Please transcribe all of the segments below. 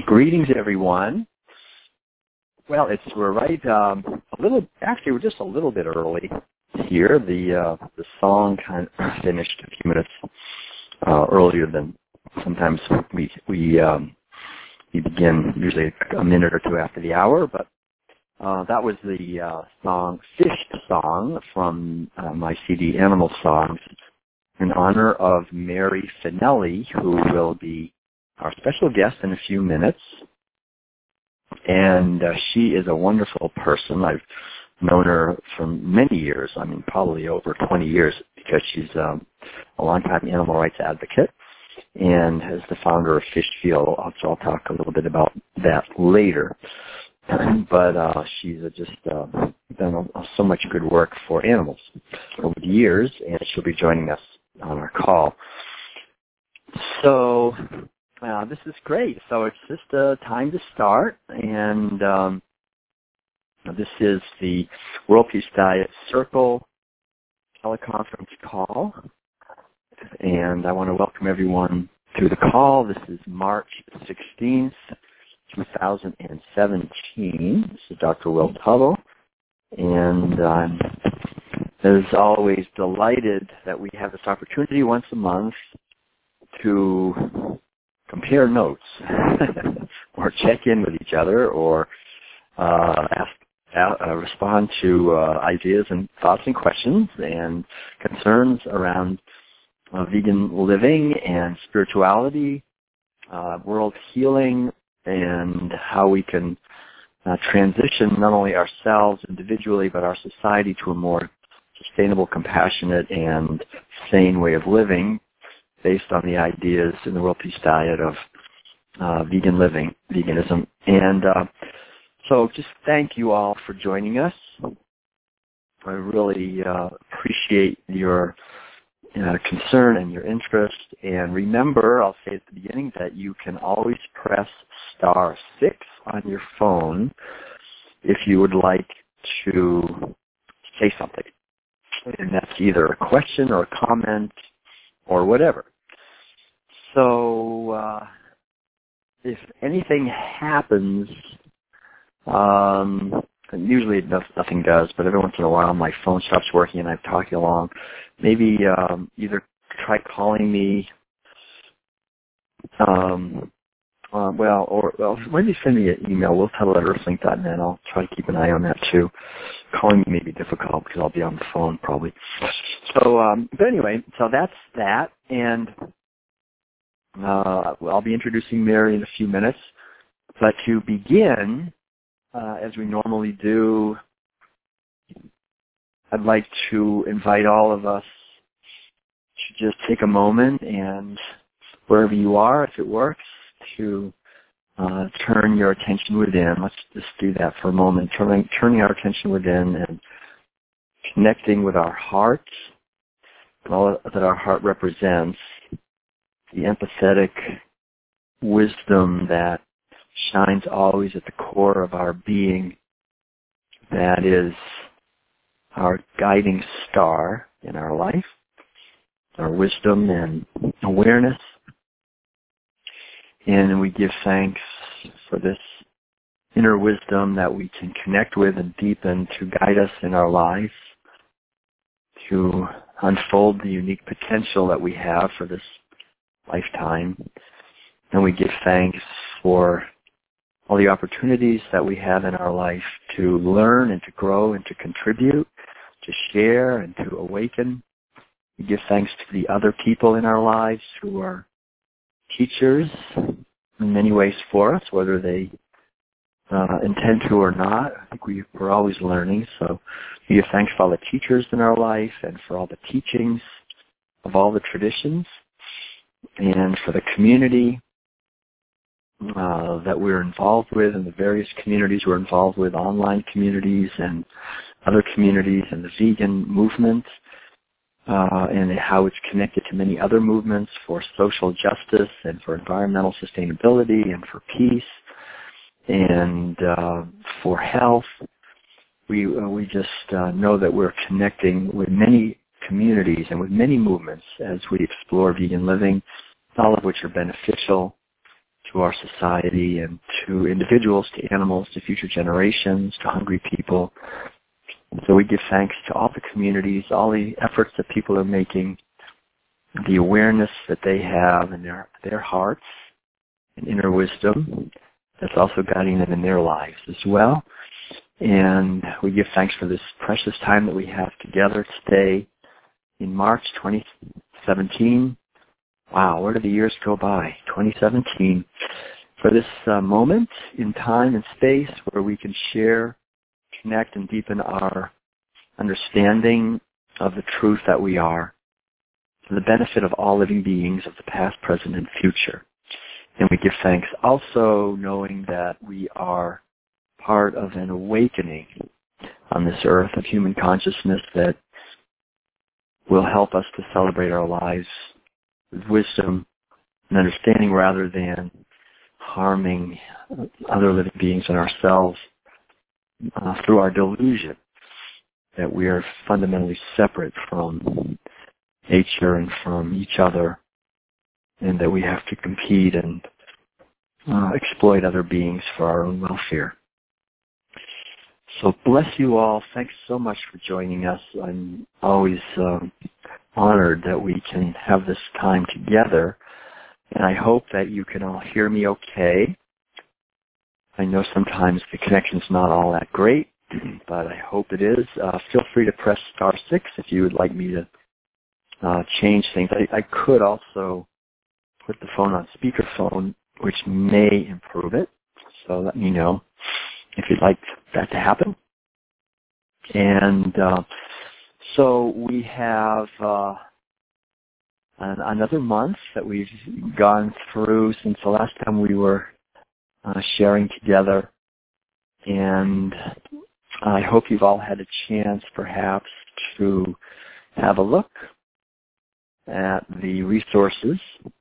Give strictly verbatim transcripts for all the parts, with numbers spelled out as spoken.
Greetings, everyone. Well, it's we're right um, a little. Actually, we're just a little bit early here. The uh, the song kind of finished a few minutes uh, earlier than sometimes we we um, we begin usually a minute or two after the hour. But uh, that was the uh, song "Fish" song from uh, my C D Animal Songs in honor of Mary Finelli, who will be our special guest in a few minutes. And uh, she is a wonderful person. I've known her for many years, I mean probably over twenty years, because she's um, a longtime animal rights advocate and is the founder of Fish Feel. So I'll talk a little bit about that later. But uh, she's uh, just uh, done uh, so much good work for animals over the years, and she'll be joining us on our call. So uh, this is great. So it's just uh, time to start, and um, this is the World Peace Diet Circle teleconference call, and I want to welcome everyone to the call. This is March sixteenth, two thousand seventeen. This is Doctor Will Tuttle, and I'm, as always, delighted that we have this opportunity once a month to compare notes or check in with each other or uh, ask, uh, respond to uh, ideas and thoughts and questions and concerns around uh, vegan living and spirituality, uh, world healing, and how we can uh, transition not only ourselves individually but our society to a more sustainable, compassionate, and sane way of living based on the ideas in the World Peace Diet of uh, vegan living, veganism. And uh, so just thank you all for joining us. I really uh, appreciate your uh, concern and your interest. And remember, I'll say at the beginning, that you can always press star six on your phone if you would like to say something. And that's either a question or a comment or whatever. So uh, if anything happens, um, and usually nothing does, but every once in a while my phone stops working and I'm talking along, maybe um, either try calling me, um, uh, well, or well, maybe send me an email, we'll tell at earthlink dot net. I'll try to keep an eye on that too. Calling me may be difficult because I'll be on the phone probably. So, um, but anyway, so that's that, and uh, I'll be introducing Mary in a few minutes. But to begin, uh, as we normally do, I'd like to invite all of us to just take a moment and wherever you are, if it works, to uh, turn your attention within. Let's just do that for a moment, turning, turning our attention within and connecting with our heart, all that our heart represents, the empathetic wisdom that shines always at the core of our being, that is our guiding star in our life, our wisdom and awareness. And we give thanks for this inner wisdom that we can connect with and deepen to guide us in our lives, to unfold the unique potential that we have for this lifetime. And we give thanks for all the opportunities that we have in our life to learn and to grow and to contribute, to share and to awaken. We give thanks to the other people in our lives who are teachers in many ways for us, whether they uh, intend to or not. I think we, we're always learning. So we give thanks for all the teachers in our life and for all the teachings of all the traditions and for the community uh, that we're involved with and the various communities we're involved with, online communities and other communities and the vegan movement. Uh, and how it's connected to many other movements for social justice and for environmental sustainability and for peace and uh, for health. We uh, we just uh, know that we're connecting with many communities and with many movements as we explore vegan living, all of which are beneficial to our society and to individuals, to animals, to future generations, to hungry people. So we give thanks to all the communities, all the efforts that people are making, the awareness that they have in their, their hearts and inner wisdom that's also guiding them in their lives as well. And we give thanks for this precious time that we have together today in March twenty seventeen. Wow, where did the years go by? twenty seventeen. For this uh, moment in time and space where we can share, connect, and deepen our understanding of the truth that we are for the benefit of all living beings of the past, present, and future. And we give thanks also knowing that we are part of an awakening on this earth of human consciousness that will help us to celebrate our lives with wisdom and understanding rather than harming other living beings and ourselves uh, through our delusion that we are fundamentally separate from nature and from each other, and that we have to compete and uh, exploit other beings for our own welfare. So bless you all. Thanks so much for joining us. I'm always um, honored that we can have this time together, and I hope that you can all hear me okay. I know sometimes the connection's not all that great, but I hope it is. Uh, feel free to press star six if you would like me to uh, change things. I, I could also put the phone on speakerphone, which may improve it, so let me know if you'd like that to happen. And uh, so we have uh, an, another month that we've gone through since the last time we were uh, sharing together. And I hope you've all had a chance perhaps to have a look at the resources.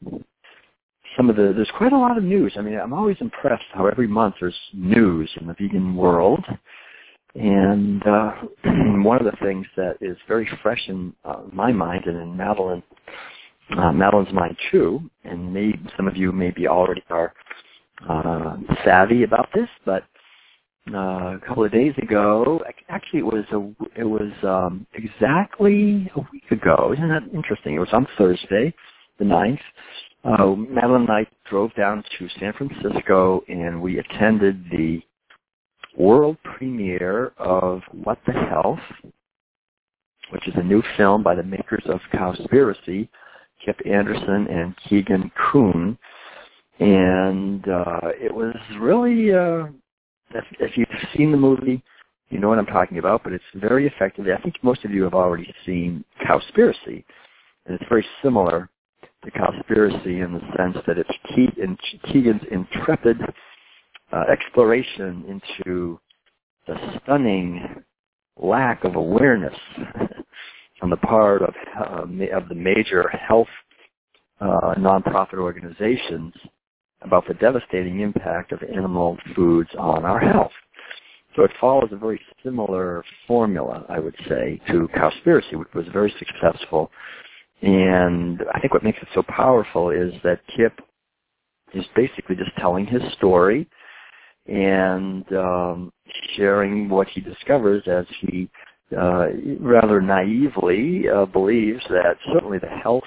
Some of the, there's quite a lot of news. I mean, I'm always impressed how every month there's news in the vegan world. And uh, one of the things that is very fresh in uh, my mind and in Madeline, uh, Madeline's mind too, and maybe some of you maybe already are uh, savvy about this, but uh, a couple of days ago, actually it was a, it was um, exactly a week ago. Isn't that interesting? It was on Thursday, the ninth. Uh, Madeline and I drove down to San Francisco, and we attended the world premiere of What the Health, which is a new film by the makers of Cowspiracy, Kip Anderson and Keegan Kuhn. And uh, it was really, uh, if, if you've seen the movie, you know what I'm talking about, but it's very effective. I think most of you have already seen Cowspiracy, and it's very similar to Cowspiracy in the sense that it's Keegan's intrepid uh, exploration into the stunning lack of awareness on the part of uh, of the major health uh, nonprofit organizations about the devastating impact of animal foods on our health. So it follows a very similar formula, I would say, to Cowspiracy, which was very successful. And I think what makes it so powerful is that Kip is basically just telling his story and um, sharing what he discovers as he uh, rather naively uh, believes that certainly the health,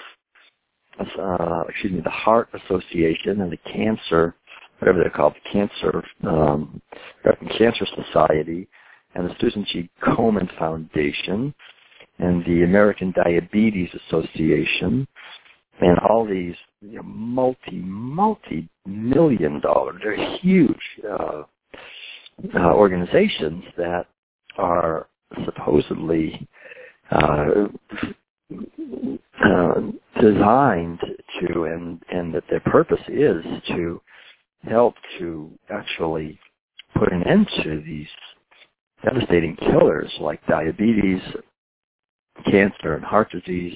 uh, excuse me, the Heart Association and the Cancer, whatever they're called, the Cancer, um, American Cancer Society, and the Susan G. Komen Foundation, and the American Diabetes Association, and all these you know, multi, multi-million dollar, they're huge uh, uh, organizations that are supposedly uh, uh, designed to, and, and that their purpose is to help to actually put an end to these devastating killers like diabetes, cancer, and heart disease.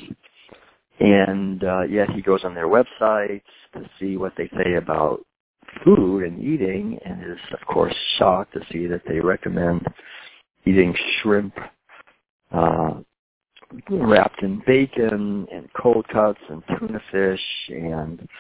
And uh, yet he goes on their websites to see what they say about food and eating, and is, of course, shocked to see that they recommend eating shrimp uh, wrapped in bacon and cold cuts and tuna fish and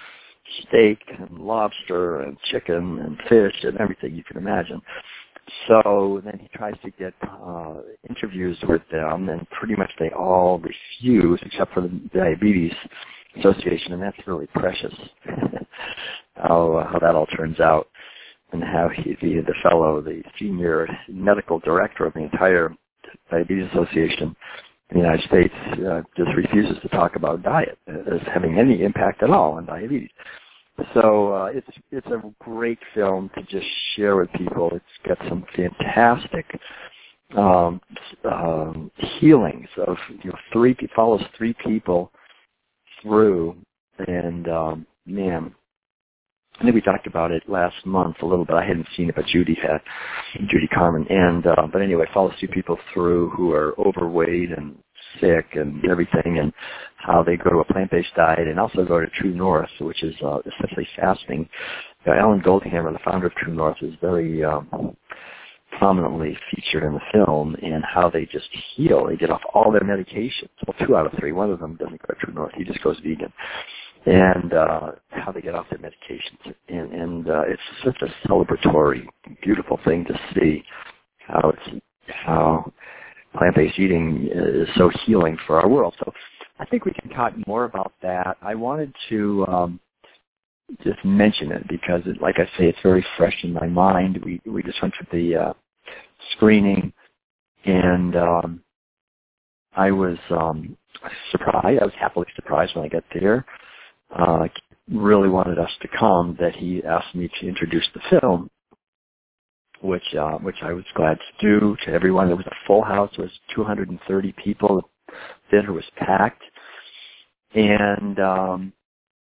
steak and lobster and chicken and fish and everything you can imagine. So then he tries to get uh, interviews with them, and pretty much they all refuse, except for the Diabetes Association, and that's really precious how, uh, how that all turns out, and how he, the, the fellow, the senior medical director of the entire Diabetes Association in the United States, uh, just refuses to talk about diet as having any impact at all on diabetes. So uh, it's it's a great film to just share with people. It's got some fantastic um, um, healings of you know three it follows three people through, and um, man, I think we talked about it last month a little bit. I hadn't seen it, but Judy had, Judy Carmen, and uh, but anyway, it follows two people through who are overweight and sick and everything, and how they go to a plant-based diet and also go to True North, which is uh, essentially fasting. Uh, Alan Goldhammer, the founder of True North, is very um, prominently featured in the film, and how they just heal. They get off all their medications. Well, two out of three. One of them doesn't go to True North. He just goes vegan. And uh, how they get off their medications. And, and uh, it's such a celebratory, beautiful thing to see how it's how plant-based eating is so healing for our world. So I think we can talk more about that. I wanted to um, just mention it because, it, like I say, it's very fresh in my mind. We we just went to the uh, screening, and um, I was um, surprised. I was happily surprised when I got there. Uh, really wanted us to come, that he asked me to introduce the film, which uh, which I was glad to do to everyone. There was a full house. There was two hundred thirty people. The theater was packed. And um,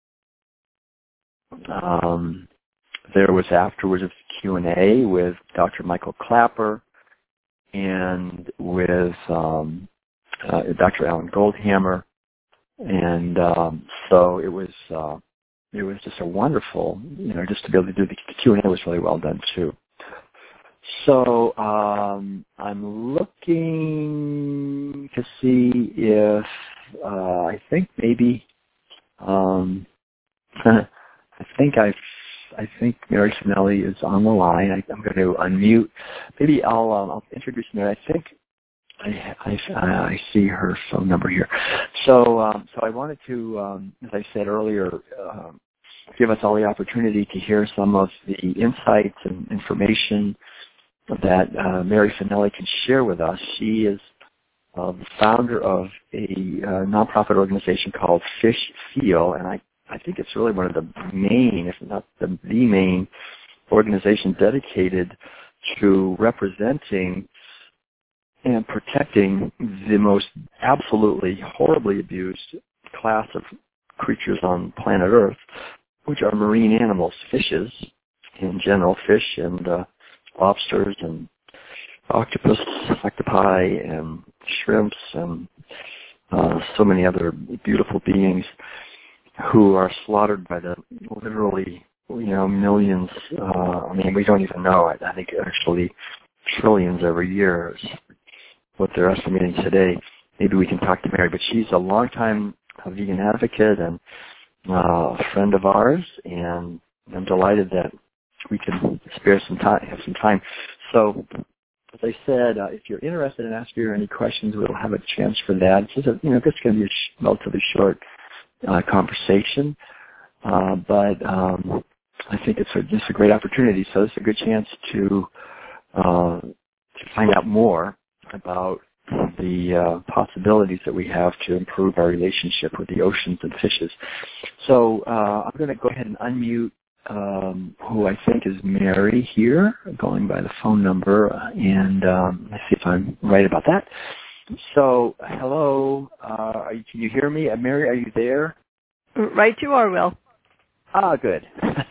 um, there was afterwards a Q and A with Doctor Michael Clapper and with um, uh, Doctor Alan Goldhammer. And um, so it was uh, it was just a wonderful, you know, just to be able to do the Q and A was really well done too. So um, I'm looking to see if uh, I think maybe um, I think I I think Mary Finelli is on the line. I, I'm going to unmute. Maybe I'll um, I'll introduce Mary. I think. I, I, I see her phone number here. So um, so I wanted to, um, as I said earlier, um, give us all the opportunity to hear some of the insights and information that uh, Mary Finelli can share with us. She is uh, the founder of a uh, nonprofit organization called Fish Feel, and I, I think it's really one of the main, if not the, the main, organization dedicated to representing and protecting the most absolutely horribly abused class of creatures on planet Earth, which are marine animals, fishes in general, fish and uh, lobsters and octopus, octopi and shrimps and uh, so many other beautiful beings who are slaughtered by the literally, you know, millions. Uh, I mean, we don't even know. I, I think actually trillions every year is what they're estimating today. Maybe we can talk to Mary, but she's a longtime uh, vegan advocate and uh, a friend of ours, and I'm delighted that we can spare some time, have some time. So, as I said, uh, if you're interested in asking her any questions, we'll have a chance for that. It's just a, you know, this is going to be a sh- relatively short uh, conversation, uh, but um, I think it's a, just a great opportunity. So it's a good chance to uh, to find out more about the uh, possibilities that we have to improve our relationship with the oceans and fishes. So uh, I'm going to go ahead and unmute um, who I think is Mary here, going by the phone number, and um, let's see if I'm right about that. So, hello, uh, are you, can you hear me? Uh, Mary, are you there? Right you are, Will. Ah, good.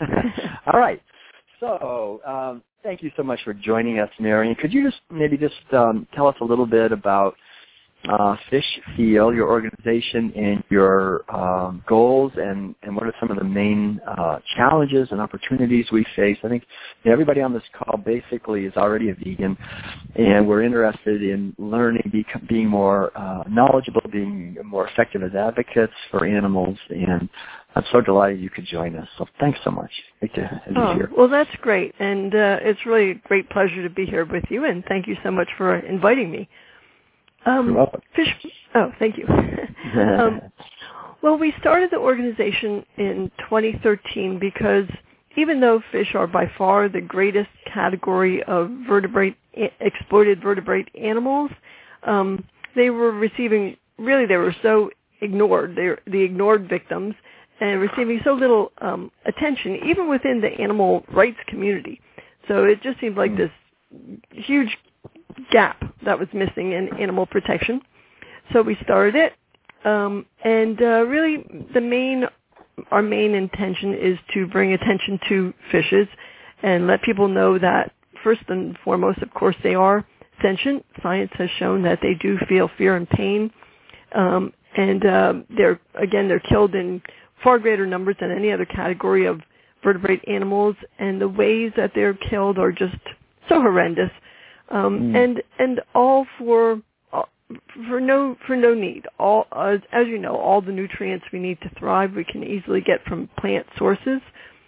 All right. So, um, thank you so much for joining us, Mary. Could you just maybe just um, tell us a little bit about uh, Fish Feel, your organization, and your um, goals, and, and what are some of the main uh, challenges and opportunities we face? I think you know, everybody on this call basically is already a vegan, and we're interested in learning, be, being more uh, knowledgeable, being more effective as advocates for animals, and I'm so delighted you could join us. So thanks so much. Great to have oh, you here. Well, that's great. And uh, it's really a great pleasure to be here with you. And thank you so much for inviting me. Um, You're welcome. Fish, oh, thank you. um, well, we started the organization in twenty thirteen because even though fish are by far the greatest category of vertebrate, exploited vertebrate animals, um, they were receiving, really they were so ignored, they were the ignored victims, and receiving so little um, attention, even within the animal rights community. So it just seemed like this huge gap that was missing in animal protection. So we started it, um, and uh, really the main, our main intention is to bring attention to fishes and let people know that first and foremost, of course, they are sentient. Science has shown that they do feel fear and pain, um, and uh, they're again they're killed in far greater numbers than any other category of vertebrate animals, and the ways that they're killed are just so horrendous, um, mm. and and all for for no for no need. All as, as you know, all the nutrients we need to thrive we can easily get from plant sources.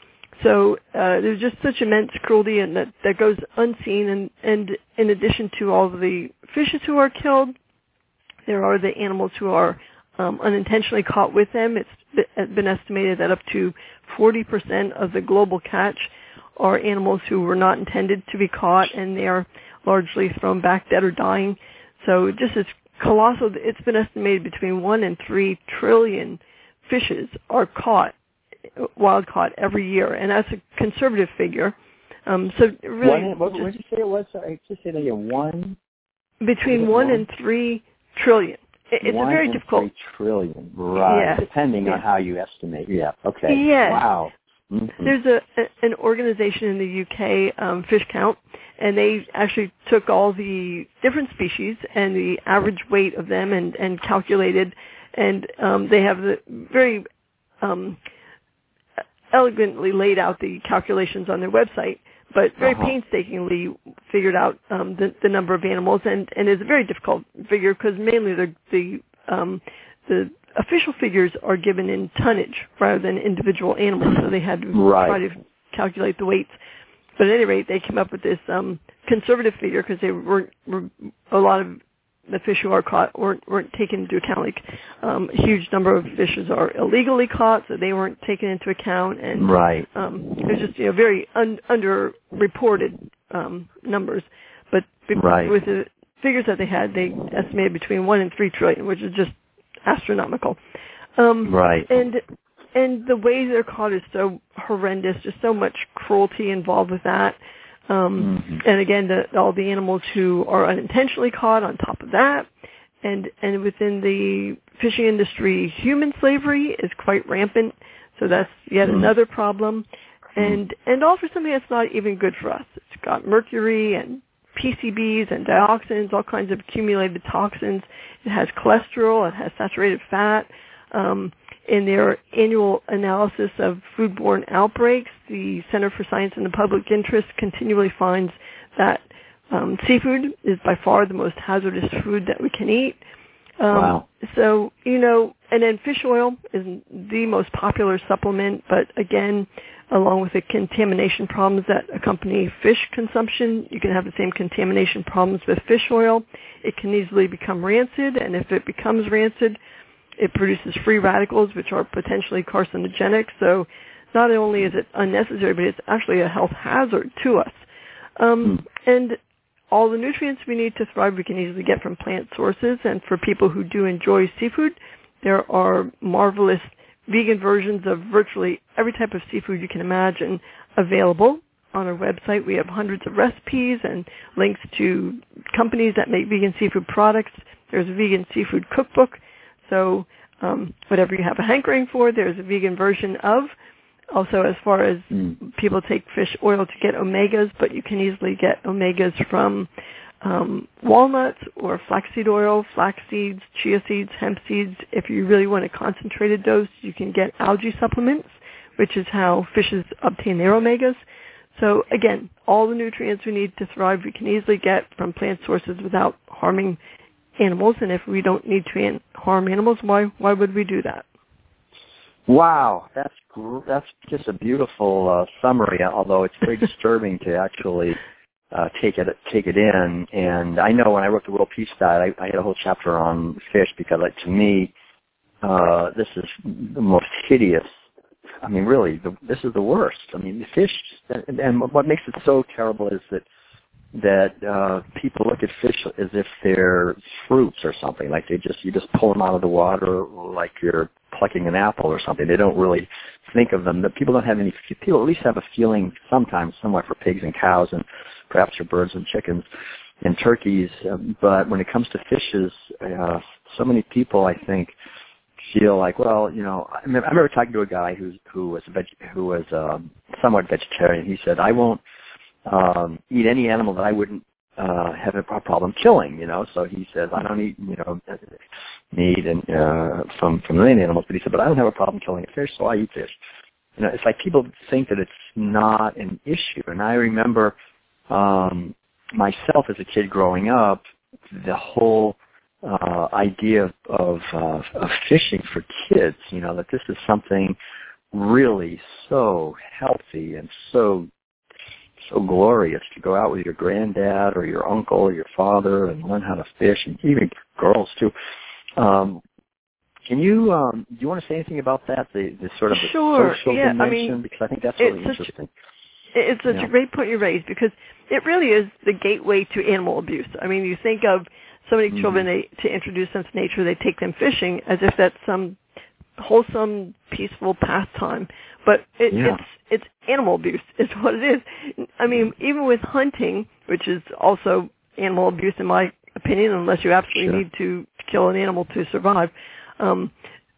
So uh, there's just such immense cruelty, and that that goes unseen. And and in addition to all of the fishes who are killed, there are the animals who are um, unintentionally caught with them. It's been estimated that up to forty percent of the global catch are animals who were not intended to be caught, and they are largely thrown back dead or dying. So just as colossal, it's been estimated between one and three trillion fishes are caught, wild caught every year, and that's a conservative figure. Um, so really, one, what, what did you say it was? Sorry, just say that again. One between one, one and three trillion. It's one a very and difficult. Three trillion, right? Yeah. Depending yeah. on how you estimate. Yeah. Okay. Yes. Wow. Mm-hmm. There's a, a an organization in the U K, um, Fish Count, and they actually took all the different species and the average weight of them and, and calculated, and um, they have the very um, elegantly laid out the calculations on their website, but very uh-huh. painstakingly figured out um, the, the number of animals, and, and it's a very difficult figure because mainly the the um, the official figures are given in tonnage rather than individual animals, so they had to right. try to calculate the weights. But at any rate, they came up with this um, conservative figure because they weren't were, a lot of the fish who are caught weren't, weren't taken into account. Like um, a huge number of fishes are illegally caught, so they weren't taken into account. And right. um, it was just you know very un, underreported um, numbers. But right. with the figures that they had, they estimated between one and three trillion, which is just astronomical. Um, right. And and the ways they're caught is so horrendous. Just so much cruelty involved with that. Um, mm-hmm. And again, the, all the animals who are unintentionally caught on top of that. And and within the fishing industry, human slavery is quite rampant. So that's yet mm-hmm. another problem. And mm-hmm. and all for something that's not even good for us. It's got mercury and P C Bs and dioxins, all kinds of accumulated toxins. It has cholesterol. It has saturated fat. Um, in their annual analysis of foodborne outbreaks, the Center for Science and the Public Interest continually finds that um, seafood is by far the most hazardous food that we can eat. Um, wow. So, you know, and then fish oil is the most popular supplement, but again, along with the contamination problems that accompany fish consumption, you can have the same contamination problems with fish oil. It can easily become rancid, and if it becomes rancid, it produces free radicals, which are potentially carcinogenic. So not only is it unnecessary, but it's actually a health hazard to us. Um, mm. And all the nutrients we need to thrive we can easily get from plant sources. And for people who do enjoy seafood, there are marvelous vegan versions of virtually every type of seafood you can imagine available on our website. We have hundreds of recipes and links to companies that make vegan seafood products. There's a vegan seafood cookbook. So um, whatever you have a hankering for, there's a vegan version of. Also, as far as mm. people take fish oil to get omegas, but you can easily get omegas from um, walnuts or flaxseed oil, flax seeds, chia seeds, hemp seeds. If you really want a concentrated dose, you can get algae supplements, which is how fishes obtain their omegas. So again, all the nutrients we need to thrive we can easily get from plant sources without harming animals. And if we don't need to an- harm animals, why why would we do that? Wow, that's gr- that's just a beautiful uh, summary. Although it's very disturbing to actually uh, take it take it in. And I know when I wrote the World Peace Diet, I, I had a whole chapter on fish because, like, to me, uh, this is the most hideous. I mean, really, the, this is the worst. I mean, the fish, and, and what makes it so terrible is that that uh, people look at fish as if they're fruits or something. Like they just you just pull them out of the water like you're plucking an apple or something. They don't really think of them. The people don't have any. People at least have a feeling sometimes, somewhat, for pigs and cows and perhaps for birds and chickens and turkeys. Um, but when it comes to fishes, uh, so many people, I think, feel like, well, you know, I remember, I remember talking to a guy who who was a veg, who was um, somewhat vegetarian. He said, I won't um, eat any animal that I wouldn't uh, have a problem killing. You know, so he says, I don't eat, you know, meat and uh, from from many animals, but he said, but I don't have a problem killing a fish, so I eat fish. You know, it's like people think that it's not an issue. And I remember um, myself as a kid growing up, the whole Uh, idea of of, uh, of fishing for kids, you know, that this is something really so healthy and so so glorious to go out with your granddad or your uncle or your father and learn how to fish, and even girls too. Um, can you um, do you want to say anything about that? The, the sort of the sure. social yeah, dimension, I mean, because I think that's really such, interesting. It's such yeah. a great point you raised, because it really is the gateway to animal abuse. I mean, you think of so many mm-hmm. children, they, to introduce them to nature, they take them fishing as if that's some wholesome, peaceful pastime. But it, yeah. it's it's animal abuse is what it is. I mean, even with hunting, which is also animal abuse in my opinion, unless you absolutely sure. need to kill an animal to survive. Um,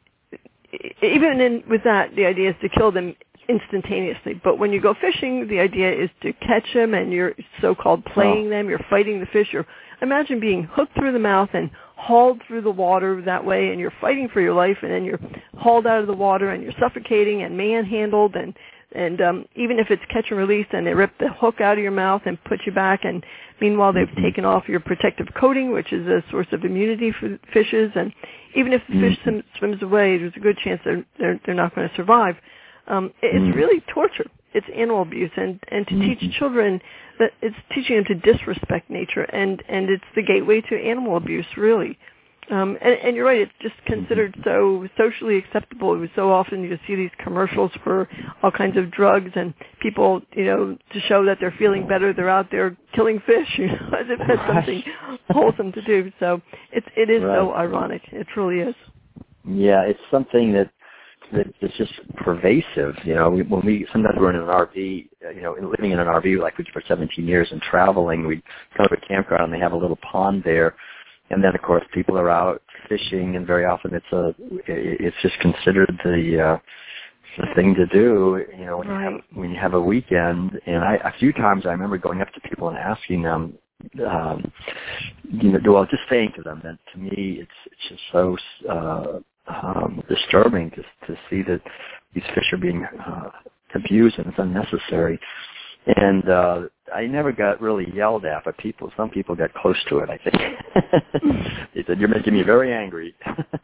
even in, with that, the idea is to kill them instantaneously. But when you go fishing, the idea is to catch them, and you're so-called playing oh. them. You're fighting the fish. You're, imagine being hooked through the mouth and hauled through the water that way, and you're fighting for your life, and then you're hauled out of the water, and you're suffocating and manhandled, and and um, even if it's catch and release, and they rip the hook out of your mouth and put you back, and meanwhile they've mm-hmm. taken off your protective coating, which is a source of immunity for fishes, and even if the fish mm-hmm. swims away, there's a good chance they're they're, they're not going to survive. Um, it's mm-hmm. really torture. It's animal abuse, and, and to mm-hmm. teach children that it's teaching them to disrespect nature, and, and it's the gateway to animal abuse, really. Um, and, and you're right, it's just considered so socially acceptable. So often you see these commercials for all kinds of drugs, and people, you know, to show that they're feeling better, they're out there killing fish, you know, as if that's something wholesome to do. So it's, it is right. so ironic. It truly is. Yeah, it's something that it's just pervasive. You know, we, when we sometimes we're in an R V, you know, living in an R V like we did for seventeen years and traveling, we go to a campground and they have a little pond there, and then of course people are out fishing, and very often it's a it's just considered the uh, the thing to do. You know, when right. you have when you have a weekend. And I, a few times I remember going up to people and asking them, um, you know, well, just saying to them that to me it's it's just so. Uh, Um, disturbing to, to see that these fish are being uh, abused, and it's unnecessary. And uh, I never got really yelled at, but people, some people got close to it, I think. They said, "You're making me very angry."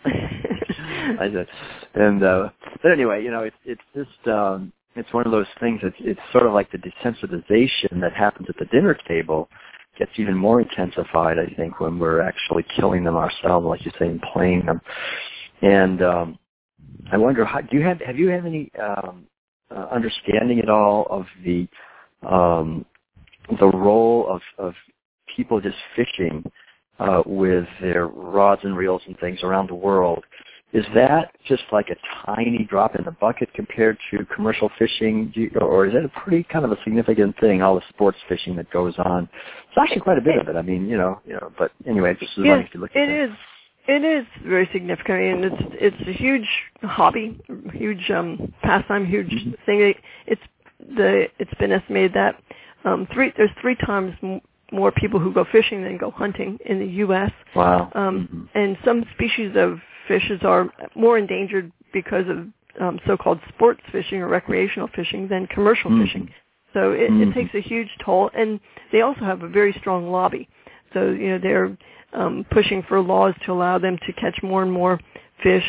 I said, and uh, but anyway, you know, it's it's just um, it's one of those things. It's it's sort of like the desensitization that happens at the dinner table gets even more intensified, I think, when we're actually killing them ourselves, like you say, and playing them. And um, I wonder, how, do you have have you have any um, uh, understanding at all of the um, the role of, of people just fishing uh, with their rods and reels and things around the world? Is that just like a tiny drop in the bucket compared to commercial fishing, do you, or is it a pretty kind of a significant thing? All the sports fishing that goes on. It's actually quite a bit of it. I mean, you know, you know. But anyway, just as yes, if you look at it is. It is very significant, and it's it's a huge hobby, huge um, pastime, huge mm-hmm. thing. It's the it's been estimated that um, three there's three times m- more people who go fishing than go hunting in the U S Wow. Um, mm-hmm. And some species of fishes are more endangered because of um, so-called sports fishing or recreational fishing than commercial mm-hmm. fishing. So it, mm-hmm. it takes a huge toll, and they also have a very strong lobby. So you know they're Um, pushing for laws to allow them to catch more and more fish, and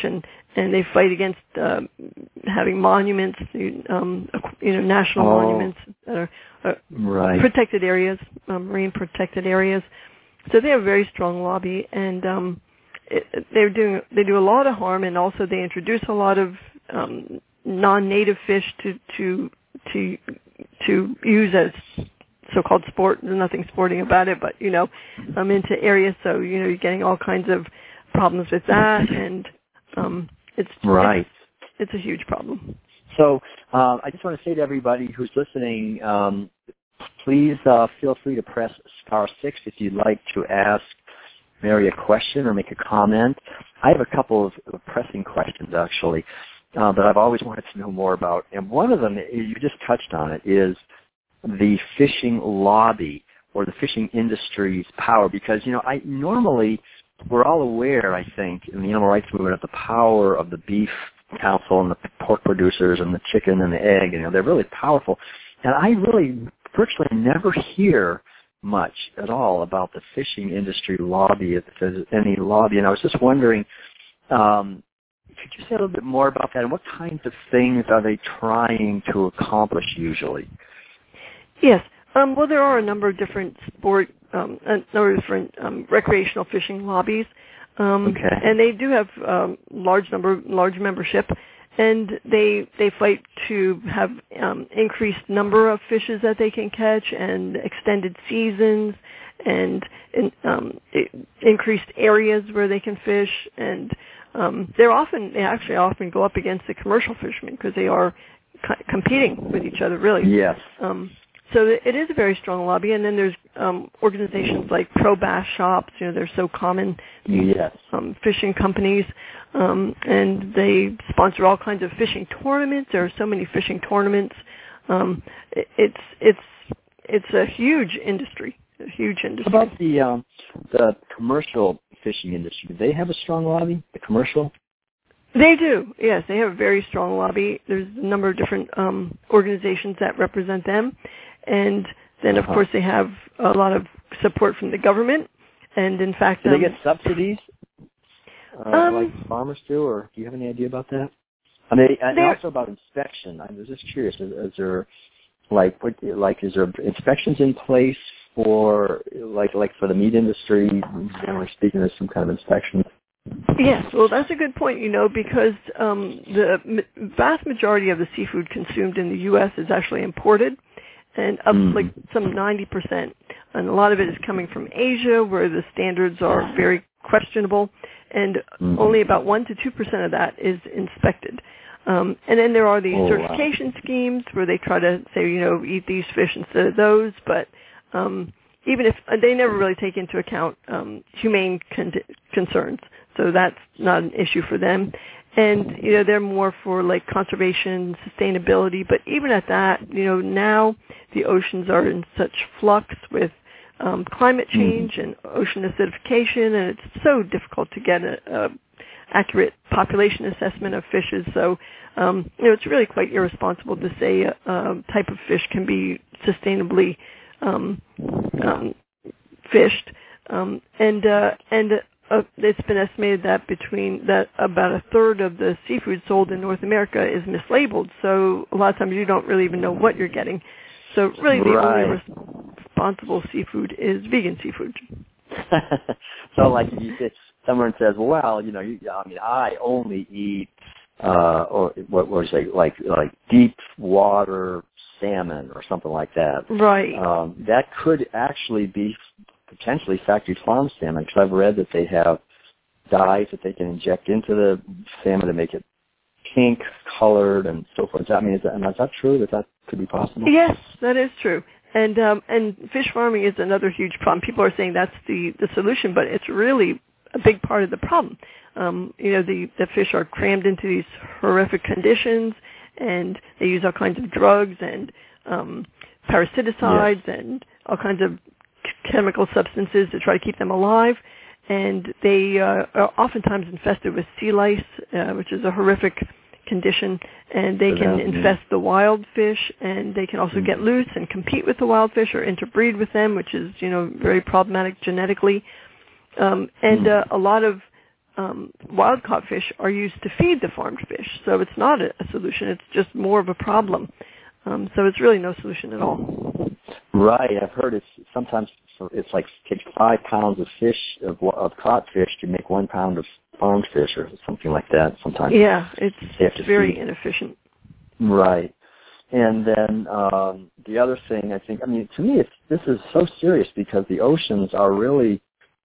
and they fight against uh, having monuments, um, you know, national oh. monuments that are uh, right. protected areas, um, marine protected areas. So they have a very strong lobby, and um, it, they're doing they do a lot of harm, and also they introduce a lot of um, non-native fish to to to to use as so-called sport. There's nothing sporting about it, but you know, um, into areas. So you know, you're getting all kinds of problems with that, and um, it's right. It's, it's a huge problem. So uh, I just want to say to everybody who's listening, um, please uh, feel free to press star six if you'd like to ask Mary a question or make a comment. I have a couple of pressing questions, actually, uh, that I've always wanted to know more about. And one of them, you just touched on it, is the fishing lobby or the fishing industry's power. Because, you know, I normally, we're all aware, I think, in the animal rights movement of the power of the beef council and the pork producers and the chicken and the egg. You know, they're really powerful. And I really virtually never hear much at all about the fishing industry lobby, if there's any lobby. And I was just wondering, um, could you say a little bit more about that? And what kinds of things are they trying to accomplish usually? Yes. Um, well, there are a number of different sport, um, a number of different um, recreational fishing lobbies, um, okay. and they do have um, large number, large membership, and they they fight to have um, increased number of fishes that they can catch, and extended seasons, and in, um, increased areas where they can fish, and um, they're often they actually often go up against the commercial fishermen because they are co- competing with each other, really. Yes. Um, So it is a very strong lobby, and then there's um, organizations like Pro Bass Shops. You know, they're so common. Yes. Um, fishing companies, um, and they sponsor all kinds of fishing tournaments. There are so many fishing tournaments. Um, it, it's it's it's a huge industry, a huge industry. How about the um, the commercial fishing industry? Do they have a strong lobby? The commercial? They do. Yes, they have a very strong lobby. There's a number of different um, organizations that represent them. And then, of uh-huh. course, they have a lot of support from the government. And, in fact... Do um, they get subsidies uh, um, like farmers do, or do you have any idea about that? I mean, and also about inspection. I was just curious. Is, is there, like, what, like, is there inspections in place for, like, like for the meat industry? Generally speaking, there's some kind of inspection. Yes, well, that's a good point, you know, because um, the m- vast majority of the seafood consumed in the U S is actually imported. And up mm. like some ninety percent. And a lot of it is coming from Asia, where the standards are very questionable. And mm. only about one to two percent of that is inspected. Um, and then there are these oh, certification wow. schemes where they try to say, you know, eat these fish instead of those. But um, even if they never really take into account um, humane con- concerns. So that's not an issue for them. And, you know, they're more for, like, conservation, sustainability. But even at that, you know, now the oceans are in such flux with um, climate change mm-hmm. and ocean acidification, and it's so difficult to get an a accurate population assessment of fishes. So, um, you know, it's really quite irresponsible to say a, a type of fish can be sustainably um, um, fished. Um, and, uh, and, Uh, it's been estimated that between that about a third of the seafood sold in North America is mislabeled. So a lot of times you don't really even know what you're getting. So really, the right. only responsible seafood is vegan seafood. So, like, if you say, someone says, "Well, you know, you, I mean, I only eat, uh, or what would you say, like, like deep water salmon or something like that." Right. Um, that could actually be potentially factory farm salmon, because I've read that they have dyes that they can inject into the salmon to make it pink colored and so forth. I mean, is that, is that true? That that could be possible? Yes, that is true. And um, and fish farming is another huge problem. People are saying that's the, the solution, but it's really a big part of the problem. Um, you know, the, the fish are crammed into these horrific conditions, and they use all kinds of drugs and um, parasiticides yes. and all kinds of chemical substances to try to keep them alive, and they uh, are oftentimes infested with sea lice, uh, which is a horrific condition, and they can infest the wild fish, and they can also mm-hmm. get loose and compete with the wild fish or interbreed with them, which is, you know, very problematic genetically. Um, and uh, a lot of um, wild-caught fish are used to feed the farmed fish. So it's not a, a solution. It's just more of a problem. Um, so it's really no solution at all. Right. I've heard it's sometimes it's like it takes five pounds of fish, of, of caught fish to make one pound of farmed fish or something like that sometimes. Yeah, it's, it's very feed. inefficient. Right. And then um, the other thing, I think, I mean, to me, it's, this is so serious because the oceans are really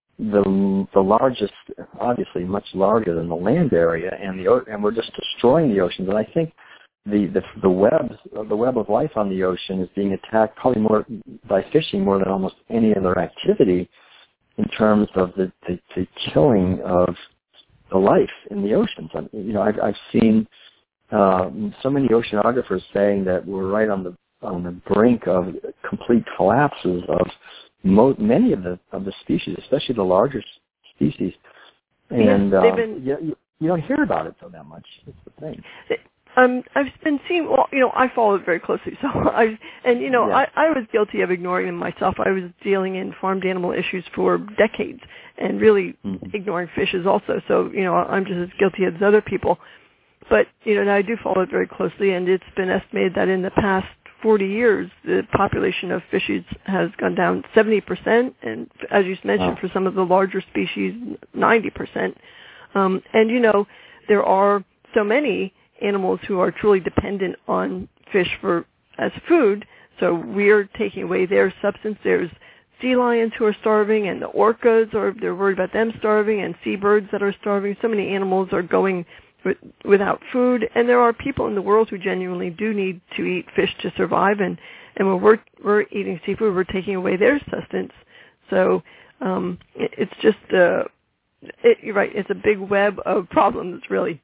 the the largest, obviously much larger than the land area, and the and we're just destroying the oceans. And I think the the, the webs, the web of life on the ocean is being attacked probably more by fishing more than almost any other activity in terms of the, the, the killing of the life in the oceans. I mean, you know, I've, I've seen uh, so many oceanographers saying that we're right on the on the brink of complete collapses of mo- many of the of the species, especially the larger species. And yes, um, been, you, you don't hear about it so that much. That's the thing. Um, I've been seeing, well, you know, I follow it very closely. So I, and you know, yeah. I, I was guilty of ignoring them myself. I was dealing in farmed animal issues for decades and really mm-hmm. ignoring fishes also. So, you know, I'm just as guilty as other people. But, you know, now I do follow it very closely, and it's been estimated that in the past forty years, the population of fishes has gone down seventy percent, and as you mentioned, oh. for some of the larger species, ninety percent. Um, and, you know, there are so many animals who are truly dependent on fish for as food, so we're taking away their substance. There's sea lions who are starving, and the orcas are, they're worried about them starving, and seabirds that are starving. So many animals are going with, without food, and there are people in the world who genuinely do need to eat fish to survive, and, and when we're, we're eating seafood, we're taking away their sustenance. So um, it, it's just, uh, it, you're right, it's a big web of problems, really.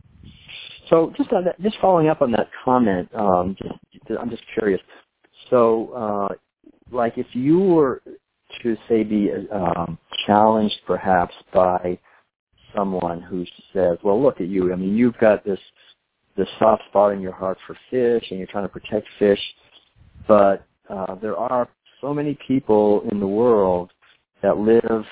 So just on that, just following up on that comment, um, just, I'm just curious. So, uh, like, if you were to say be um, challenged, perhaps by someone who says, "Well, look at you. I mean, you've got this this soft spot in your heart for fish, and you're trying to protect fish, but uh, there are so many people in the world that live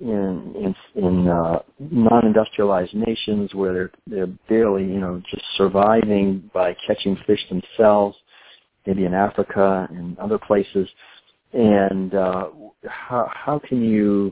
in in, in uh, non-industrialized nations where they're they're barely, you know, just surviving by catching fish themselves, maybe in Africa and other places. And uh, how how can you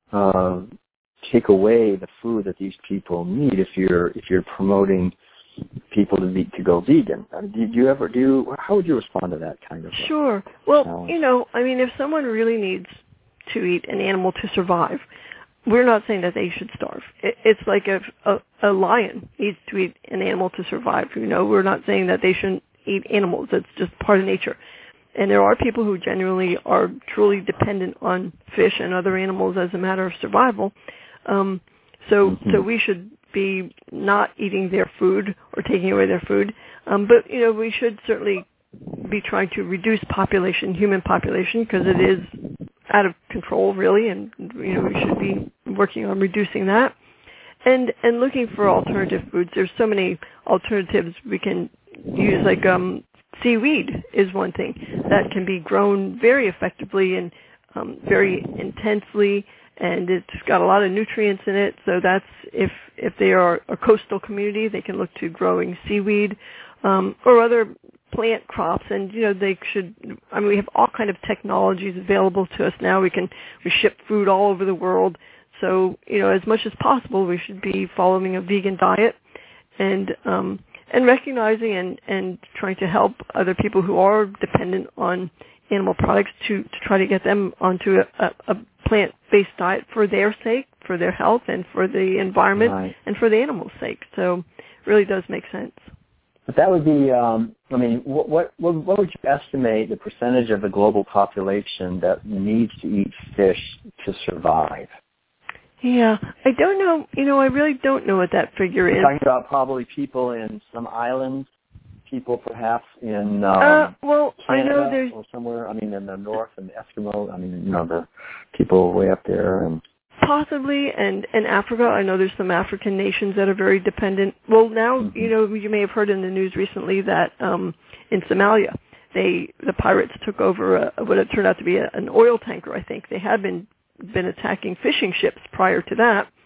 uh, take away the food that these people need if you're if you're promoting people to be, to go vegan? I mean, did you ever do? How would you respond to that kind of? Sure. Well, challenge? you know, I mean, if someone really needs to eat an animal to survive, we're not saying that they should starve. It, it's like a, a a lion needs to eat an animal to survive. You know, we're not saying that they shouldn't eat animals. It's just part of nature. And there are people who genuinely are truly dependent on fish and other animals as a matter of survival. Um, so mm-hmm. so we should be not eating their food or taking away their food. Um, but, you know, we should certainly be trying to reduce population, human population, because it is out of control, really, and, you know, we should be working on reducing that. And and looking for alternative foods. There's so many alternatives we can use, like um, seaweed is one thing that can be grown very effectively and um, very intensely, and it's got a lot of nutrients in it. So that's, if if they are a coastal community, they can look to growing seaweed um, or other plant crops. And, you know, they should, I mean, we have all kind of technologies available to us now. We can we ship food all over the world. So, you know, as much as possible, we should be following a vegan diet and um, and recognizing and, and trying to help other people who are dependent on animal products to, to try to get them onto a, a, a plant-based diet for their sake, for their health, and for the environment, right, and for the animals' sake. So it really does make sense. But that would be, um, I mean, what, what what would you estimate the percentage of the global population that needs to eat fish to survive? Yeah, I don't know. You know, I really don't know what that figure is. You're talking about probably people in some islands, people perhaps in um, uh, well, Canada I know there's or somewhere. I mean, in the north and the Eskimo. I mean, you know, the people way up there and. Possibly, and in Africa, I know there's some African nations that are very dependent. Well, now, mm-hmm. you know, you may have heard in the news recently that um, in Somalia, they the pirates took over a, what it turned out to be a, an oil tanker, I think. They had been been attacking fishing ships prior to that,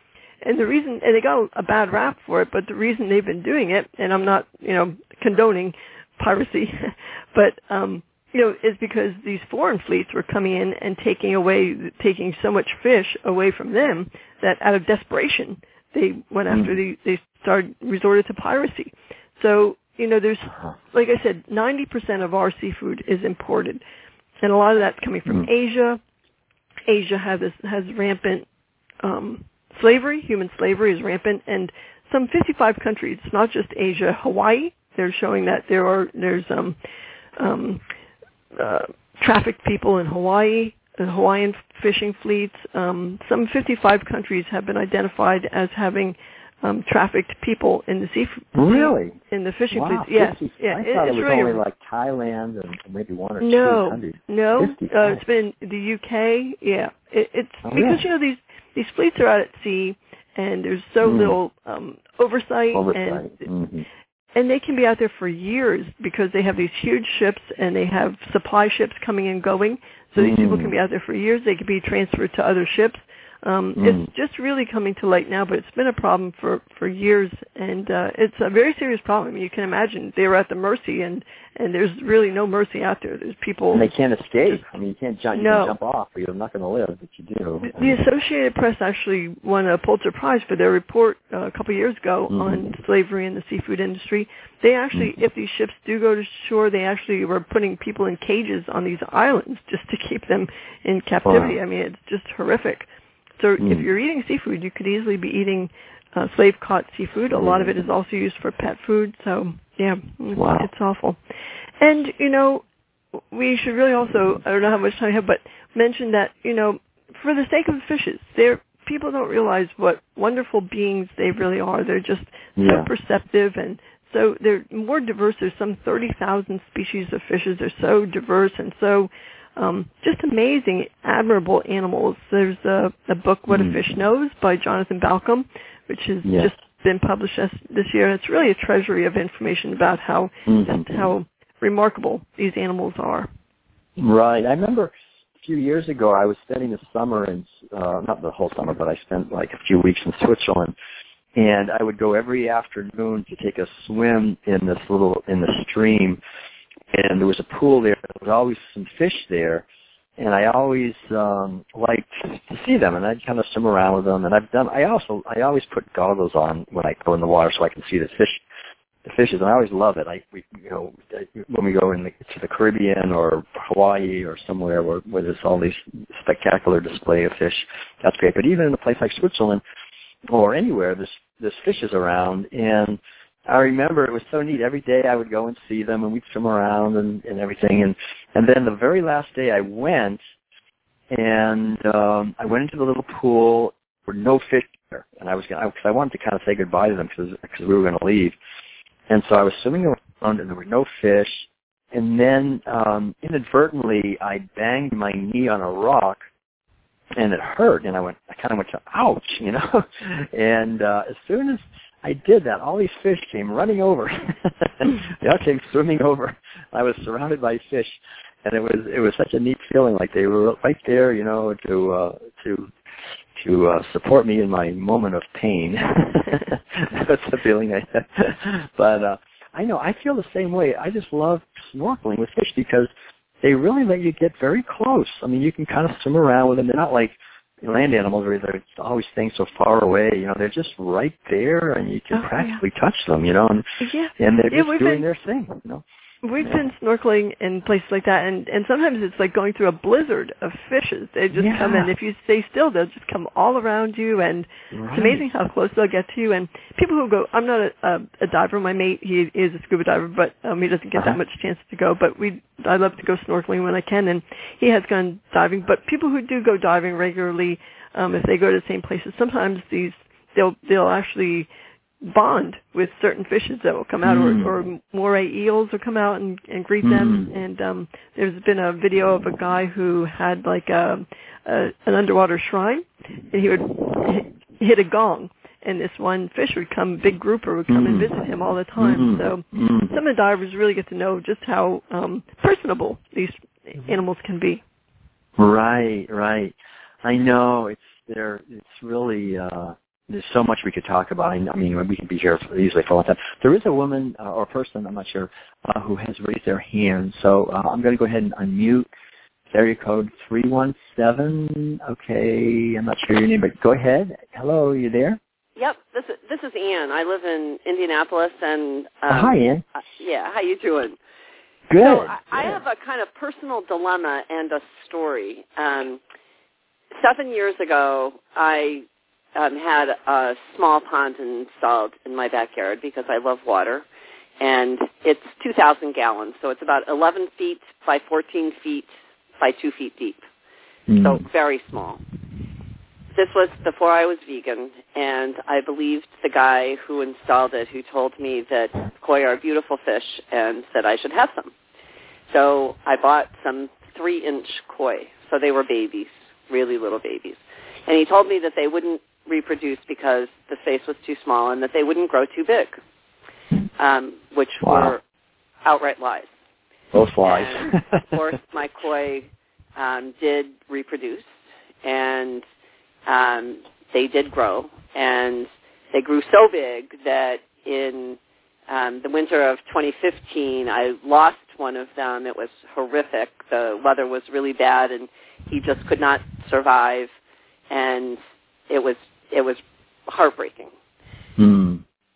and the reason, and they got a bad rap for it, but the reason they've been doing it, and I'm not, you know, condoning piracy, but, um, you know, is because these foreign fleets were coming in and taking away, taking so much fish away from them that out of desperation, they went after the, they started, resorted to piracy. So, you know, there's, like I said, ninety percent of our seafood is imported, and a lot of that's coming from Asia. Asia has has rampant um, slavery. Human slavery is rampant, and some fifty-five countries, not just Asia, Hawaii. They're showing that there are there's um, um, uh, trafficked people in Hawaii, and Hawaiian fishing fleets. Um, some fifty-five countries have been identified as having um, trafficked people in the seafood. Really? In the fishing wow, fleets. Yes. fifty, Yeah. I it, thought it it's was really only a, like Thailand and maybe one or no, two countries. No, fifty, uh, it's been the U K. Yeah. It, it's oh, because really? you know these these fleets are out at sea, and there's so mm. little um, oversight, Oversight. and Mm-hmm. and they can be out there for years because they have these huge ships and they have supply ships coming and going. So these mm. people can be out there for years. They can be transferred to other ships. Um, mm. It's just really coming to light now, but it's been a problem for, for years, and uh, it's a very serious problem. You can imagine they were at the mercy, and, and there's really no mercy out there. There's people... And they can't escape. Just, I mean, you can't jump, you no. can jump off, or you're not going to live, but you do. The, the Associated Press actually won a Pulitzer Prize for their report uh, a couple of years ago mm-hmm. on slavery in the seafood industry. They actually, mm-hmm. if these ships do go to shore, they actually were putting people in cages on these islands just to keep them in captivity. Wow. I mean, it's just horrific. So mm. if you're eating seafood, you could easily be eating uh, slave-caught seafood. A lot of it is also used for pet food. So, yeah, wow. it's awful. And, you know, we should really also, I don't know how much time I have, but mention that, you know, for the sake of the fishes, they're, people don't realize what wonderful beings they really are. They're just yeah. so perceptive, and so they're more diverse. There's some thirty thousand species of fishes. They're so diverse and so Um, just amazing, admirable animals. There's a, a book, What a Fish Knows, by Jonathan Balcom, which has yes. just been published this, this year. And it's really a treasury of information about how mm-hmm. how remarkable these animals are. Right. I remember a few years ago I was spending the summer in, uh, not the whole summer, but I spent like a few weeks in Switzerland. And I would go every afternoon to take a swim in this little, in the stream. And there was a pool there. There was always some fish there, and I always um, liked to see them. And I'd kind of swim around with them. And I've done. I also. I always put goggles on when I go in the water so I can see the fish, the fishes. And I always love it. I, we, you know, when we go in the, to the Caribbean or Hawaii or somewhere where, where there's all these spectacular display of fish, that's great. But even in a place like Switzerland or anywhere, there's there's fishes around. And I remember it was so neat. Every day I would go and see them, and we'd swim around and, and everything. And, and then the very last day I went, and um, I went into the little pool. There were no fish there, and I was gonna, because I, I wanted to kind of say goodbye to them because because we were going to leave. And so I was swimming around, and there were no fish. And then um, inadvertently, I banged my knee on a rock, and it hurt. And I went, I kind of went to ouch, you know. And uh, as soon as I did that, all these fish came running over. They all came swimming over. I was surrounded by fish, and it was it was such a neat feeling, like they were right there, you know, to uh, to to uh, support me in my moment of pain. That's the feeling I had. But uh, I know I feel the same way. I just love snorkeling with fish because they really let you get very close. I mean, you can kind of swim around with them. They're not like land animals where they're always staying so far away. You know, they're just right there, and you can oh, practically yeah. touch them. You know, and yeah. and they're yeah, just doing been, their thing. You know, we've yeah. been snorkeling in places like that, and and sometimes it's like going through a blizzard of fishes. They just yeah. come in. If you stay still, they'll just come all around you, and right. it's amazing how close they'll get to you. And people who go, I'm not a, a, a diver. My mate, he is a scuba diver, but um, he doesn't get uh-huh. that much chance to go. But we, I love to go snorkeling when I can, and he has gone diving. But people who do go diving regularly, Um, if they go to the same places, sometimes these they'll they'll actually bond with certain fishes that will come out, mm. or, or moray eels will come out and, and greet mm. them. And um, there's been a video of a guy who had like a, a an underwater shrine, and he would hit a gong, and this one fish would come, big grouper would come mm. and visit him all the time. Mm. So mm. some of the divers really get to know just how um, personable these animals can be. Right, right. I know it's there. It's really uh, there's so much we could talk about. I mean, we could be here for, easily for a long time. There is a woman uh, or person, I'm not sure, uh, who has raised their hand. So uh, I'm going to go ahead and unmute. Area code three one seven. Okay, I'm not sure your name, but go ahead. Hello, are you there? Yep, this is this is Ann. I live in Indianapolis, and um, oh, hi, Ann. Uh, yeah, how you doing? Good. So I, Good. I have a kind of personal dilemma and a story. Um, seven years ago, I um, had a small pond installed in my backyard because I love water, and it's two thousand gallons, so it's about eleven feet by fourteen feet by two feet deep, mm. so very small. This was before I was vegan, and I believed the guy who installed it, who told me that koi are beautiful fish and that I should have some. So I bought some three-inch koi, so they were babies, really little babies. And he told me that they wouldn't reproduce because the space was too small and that they wouldn't grow too big, um, which wow. were outright lies. Both lies. And of course, my koi um, did reproduce, and um, they did grow, and they grew so big that in um, the winter of twenty fifteen, I lost one of them. It was horrific. The weather was really bad, and he just could not survive, and it was it was heartbreaking. Hmm.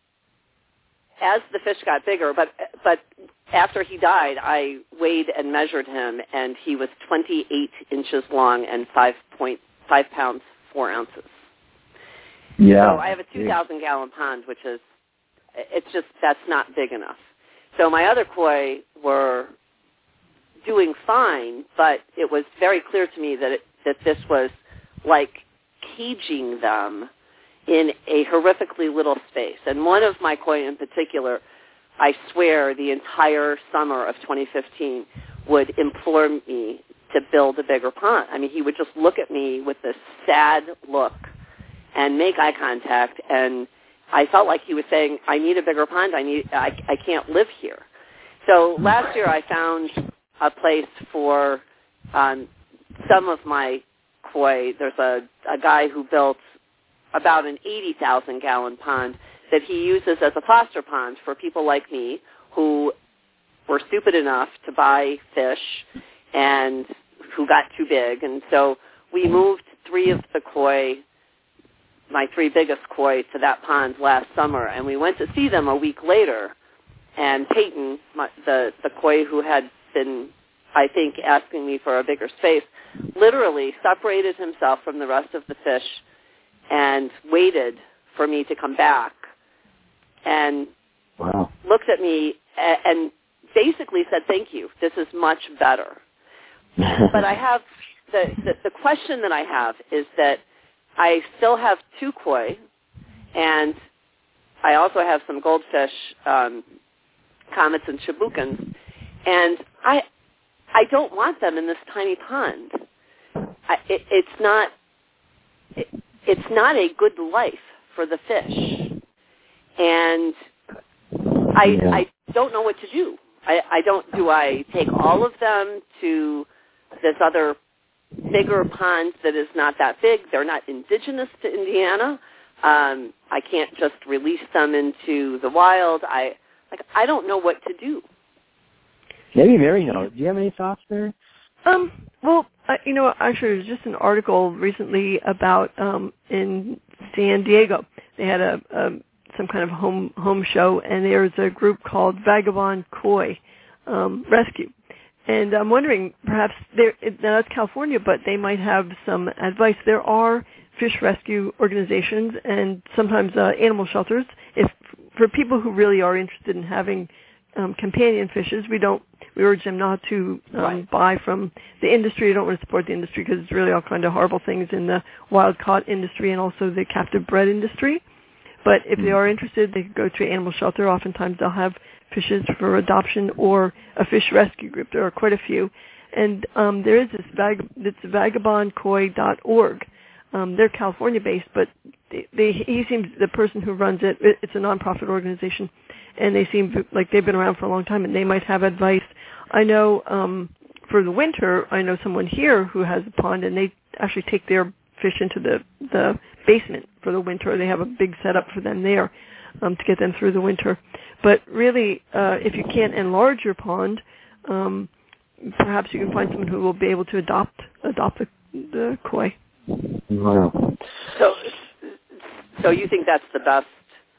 As the fish got bigger, but but after he died, I weighed and measured him, and he was twenty-eight inches long and five point five pounds four ounces. Yeah. So I have a two thousand gallon pond, which is it's just that's not big enough. So my other koi were doing fine, but it was very clear to me that it, that this was like caging them in a horrifically little space. And one of my koi in particular, I swear the entire summer of twenty fifteen would implore me to build a bigger pond. I mean, he would just look at me with this sad look and make eye contact, and I felt like he was saying, I need a bigger pond. I need, I, I can't live here. So last year I found a place for um, some of my koi. There's a, a guy who built about an eighty thousand gallon pond that he uses as a foster pond for people like me who were stupid enough to buy fish and who got too big. And so we moved three of the koi, my three biggest koi, to that pond last summer, and we went to see them a week later. And Peyton, my, the, the koi who had been, I think, asking me for a bigger space, literally separated himself from the rest of the fish and waited for me to come back and wow. looked at me and basically said, thank you, this is much better. But I have, the, the, the question that I have is that I still have two koi, and I also have some goldfish, um, comets and chiboukins, and I I don't want them in this tiny pond. I, it, it's not it, it's not a good life for the fish, and I yeah. I don't know what to do. I, I don't do I take all of them to this other bigger pond that is not that big? They're not indigenous to Indiana. Um, I can't just release them into the wild. I like I don't know what to do. Maybe Mary knows. Do you have any thoughts there? Um. Well, uh, you know, actually, there's just an article recently about um, in San Diego. They had a, a some kind of home home show, and there's a group called Vagabond Koi um, Rescue. And I'm wondering, perhaps there now that's California, but they might have some advice. There are fish rescue organizations and sometimes uh, animal shelters. If for people who really are interested in having um, companion fishes, we don't we urge them not to um, right. buy from the industry. We don't want to support the industry because it's really all kind of horrible things in the wild caught industry and also the captive bred industry. But if they are interested, they could go to an animal shelter. Oftentimes they'll have fishes for adoption or a fish rescue group. There are quite a few. And um, there is this, vag- it's vagabond koi dot org. Um, they're California-based, but they, they, he seems, the person who runs it, it, it's a nonprofit organization, and they seem like they've been around for a long time, and they might have advice. I know um, for the winter, I know someone here who has a pond, and they actually take their fish into the the basement for the winter. They have a big setup for them there um, to get them through the winter. But really, uh, if you can't enlarge your pond, um, perhaps you can find someone who will be able to adopt adopt the, the koi. Wow. So, so you think that's the best?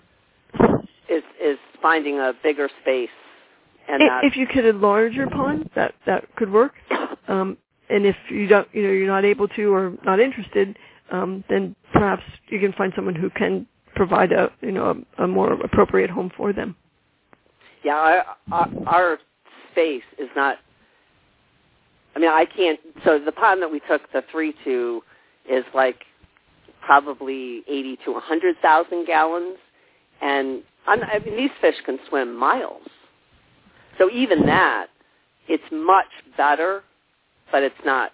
Is is finding a bigger space, and if, that... if you could enlarge your pond, that that could work. Um, and if you don't, you know, you're not able to or not interested, um, then perhaps you can find someone who can provide a, you know, a, a more appropriate home for them. Yeah, our, our, our space is not. I mean, I can't. So the pond that we took the three to is like probably eighty to a hundred thousand gallons, and I'm, I mean these fish can swim miles. So even that, it's much better, but it's not.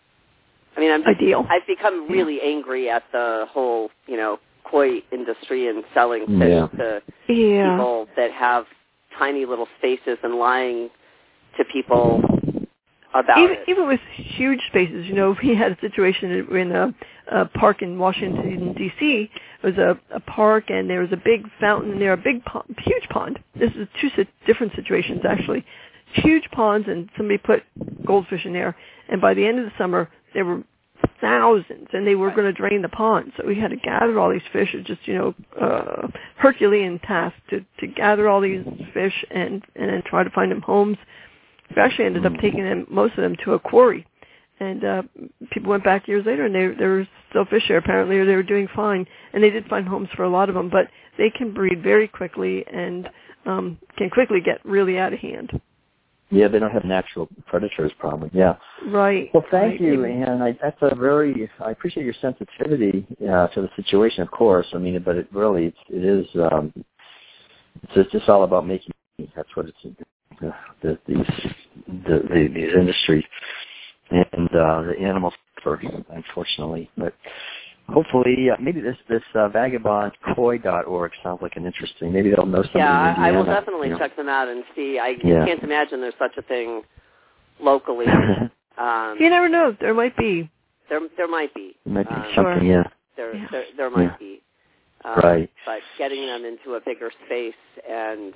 I mean, I'm just, ideal. I've become really yeah. angry at the whole, you know, koi industry and selling fish yeah. to yeah. people that have tiny little spaces and lying to people about even, it. Even with huge spaces, you know, we had a situation in a, a park in Washington, D C It was a, a park, and there was a big fountain, and there, a big pond, huge pond. This is two different situations, actually. Huge ponds, and somebody put goldfish in there. And by the end of the summer, there were thousands, and they were going to drain the pond. So we had to gather all these fish. It was just, you know, uh, Herculean task to, to gather all these fish and, and then try to find them homes. We actually ended up taking them, most of them, to a quarry. And uh, people went back years later, and they, there were still fish there, apparently, or they were doing fine. And they did find homes for a lot of them, but they can breed very quickly and um, can quickly get really out of hand. Yeah, they don't have natural predators, probably. Yeah. Right. Well, thank right. you, and I, that's a very. I appreciate your sensitivity uh, to the situation, of course. I mean, but it really it's, it is. Um, it's just, just all about making. That's what it's. Uh, the, these the, the these industries and uh, the animals suffer, unfortunately, but. Hopefully, uh, maybe this this uh, vagabond koi dot org sounds like an interesting. Maybe they'll know something. Yeah, in I, I will Indiana, definitely you know? check them out and see. I yeah. can't imagine there's such a thing locally. um, you never know. There might be. There, there might be. There might be um, something. sure. Yeah. There, yeah. there, there might yeah. be. Um, right. But getting them into a bigger space and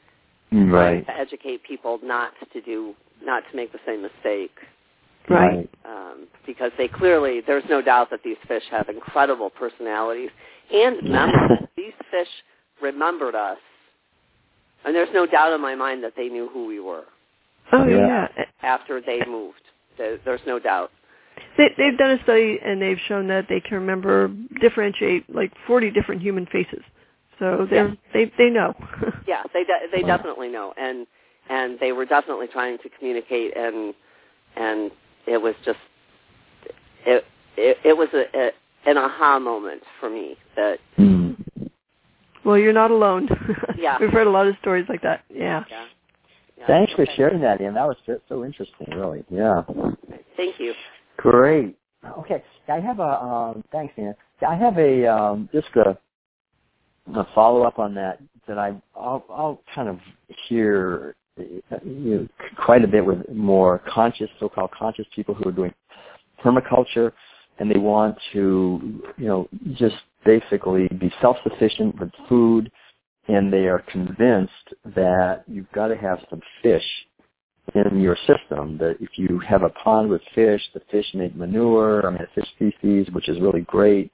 right. trying to educate people not to do, not to make the same mistake. Right. Um, because they clearly, there's no doubt that these fish have incredible personalities and memories. These fish remembered us, and there's no doubt in my mind that they knew who we were. Oh, yeah. yeah. After they moved. There, there's no doubt. They, they've done a study, and they've shown that they can remember, differentiate, like forty different human faces. So they're, yeah. they they know. yeah, they de- they definitely know. And and they were definitely trying to communicate, and and it was just, it it, it was a, a, an aha moment for me that. Mm. Well, you're not alone. Yeah. We've heard a lot of stories like that. Yeah. Yeah. yeah. Thanks okay. for sharing that, Ian. That was so interesting, really. Yeah. Thank you. Great. Okay. I have a, um, thanks, Ian. I have a, um, just a, a follow-up on that, that I, I'll, I'll kind of hear you know, quite a bit with more conscious, so-called conscious people who are doing permaculture, and they want to, you know, just basically be self-sufficient with food, and they are convinced that you've got to have some fish in your system, that if you have a pond with fish, the fish make manure, I mean, fish feces, which is really great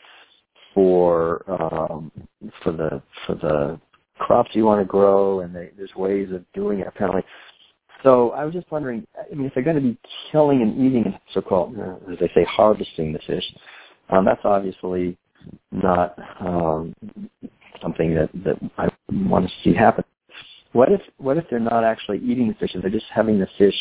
for um, for the for the crops you want to grow, and they, there's ways of doing it, apparently. So I was just wondering, I mean, if they're going to be killing and eating, so-called, uh, as they say, harvesting the fish, um, that's obviously not um, something that, that I want to see happen. What if what if they're not actually eating the fish and they're just having the fish?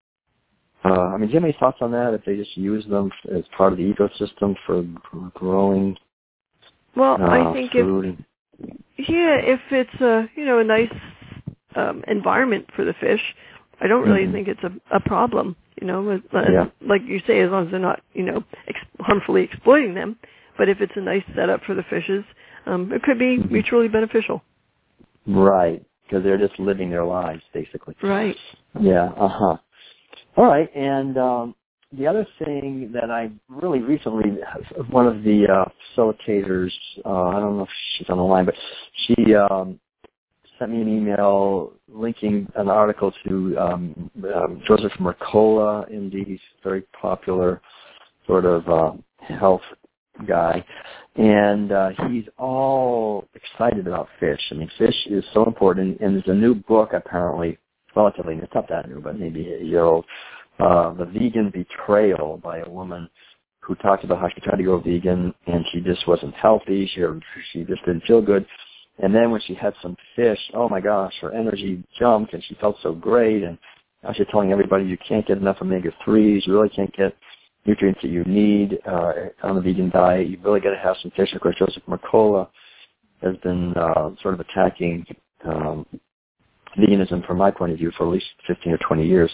Uh, I mean, do you have any thoughts on that? If they just use them as part of the ecosystem for growing Well, uh, I think food? if yeah, if it's a you know a nice um, environment for the fish, I don't really mm-hmm. think it's a, a problem. You know, as, yeah. like you say, as long as they're not you know ex- harmfully exploiting them. But if it's a nice setup for the fishes, um, it could be mm-hmm. mutually beneficial. Right. Because they're just living their lives, basically. Right. Yeah, uh-huh. All right, and um, the other thing that I really recently, one of the uh, facilitators, uh, I don't know if she's on the line, but she um, sent me an email linking an article to um, um, Joseph Mercola, M D. He's a very popular sort of uh, health guy, and uh, he's all excited about fish. I mean, fish is so important, and there's a new book apparently, relatively new, it's not that new, but maybe a year old, uh, The Vegan Betrayal by a woman who talked about how she tried to go vegan and she just wasn't healthy, she, she just didn't feel good. And then when she had some fish, oh my gosh, her energy jumped and she felt so great. And now she's telling everybody you can't get enough omega threes, you really can't get nutrients that you need uh, on the vegan diet. You've really got to have some fish. Of course, Joseph Mercola has been uh, sort of attacking um, veganism from my point of view for at least fifteen or twenty years.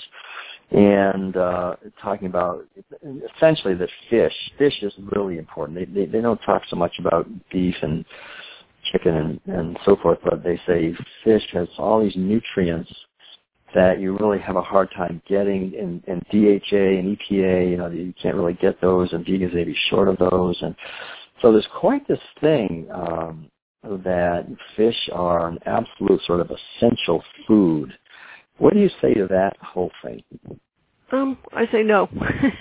And uh, talking about essentially that fish, fish is really important. They, they, they don't talk so much about beef and chicken and, and so forth, but they say fish has all these nutrients that you really have a hard time getting, and, and D H A and E P A, you know, you can't really get those, and vegans may be short of those. And so there's quite this thing um, that fish are an absolute sort of essential food. What do you say to that whole thing? Um, I say no.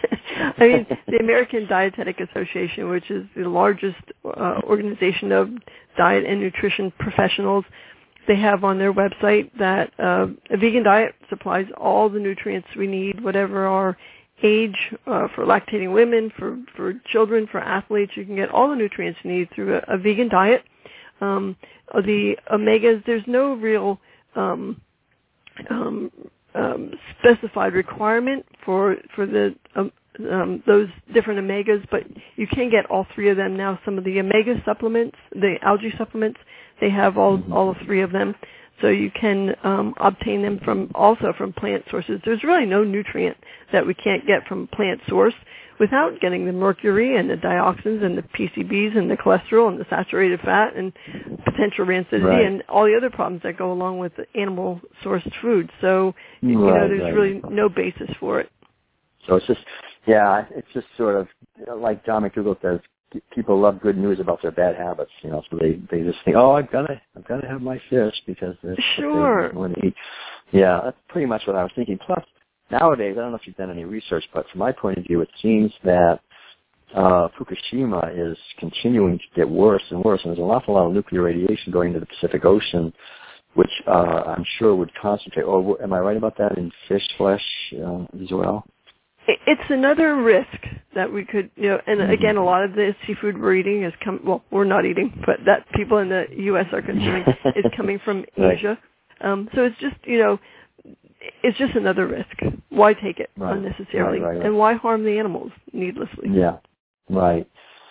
I mean, the American Dietetic Association, which is the largest uh, organization of diet and nutrition professionals, they have on their website that uh, a vegan diet supplies all the nutrients we need, whatever our age, uh, for lactating women, for, for children, for athletes. You can get all the nutrients you need through a, a vegan diet. Um, the omegas, there's no real um, um, um, specified requirement for for the um, um, those different omegas, but you can get all three of them now. Some of the omega supplements, the algae supplements, they have all all three of them, so you can um, obtain them from also from plant sources. There's really no nutrient that we can't get from plant source without getting the mercury and the dioxins and the P C Bs and the cholesterol and the saturated fat and potential rancidity right. and all the other problems that go along with the animal sourced food. So right, you know, there's right. really no basis for it. So it's just, yeah, it's just sort of like John McDougall says, people love good news about their bad habits, you know, so they, they just think, oh, I've got to, I've got to have my fish because it's sure. what they eat. Yeah, that's pretty much what I was thinking. Plus, nowadays, I don't know if you've done any research, but from my point of view, it seems that uh, Fukushima is continuing to get worse and worse, and there's an awful lot of nuclear radiation going into the Pacific Ocean, which uh, I'm sure would concentrate. Or am I right about that in fish flesh uh, as well? It's another risk that we could, you know, and again, a lot of the seafood we're eating is come. Well, we're not eating, but that people in the U S are consuming is coming from Asia. Right. Um, so it's just, you know, it's just another risk. Why take it right. unnecessarily, right, right, right. and why harm the animals needlessly? Yeah, right.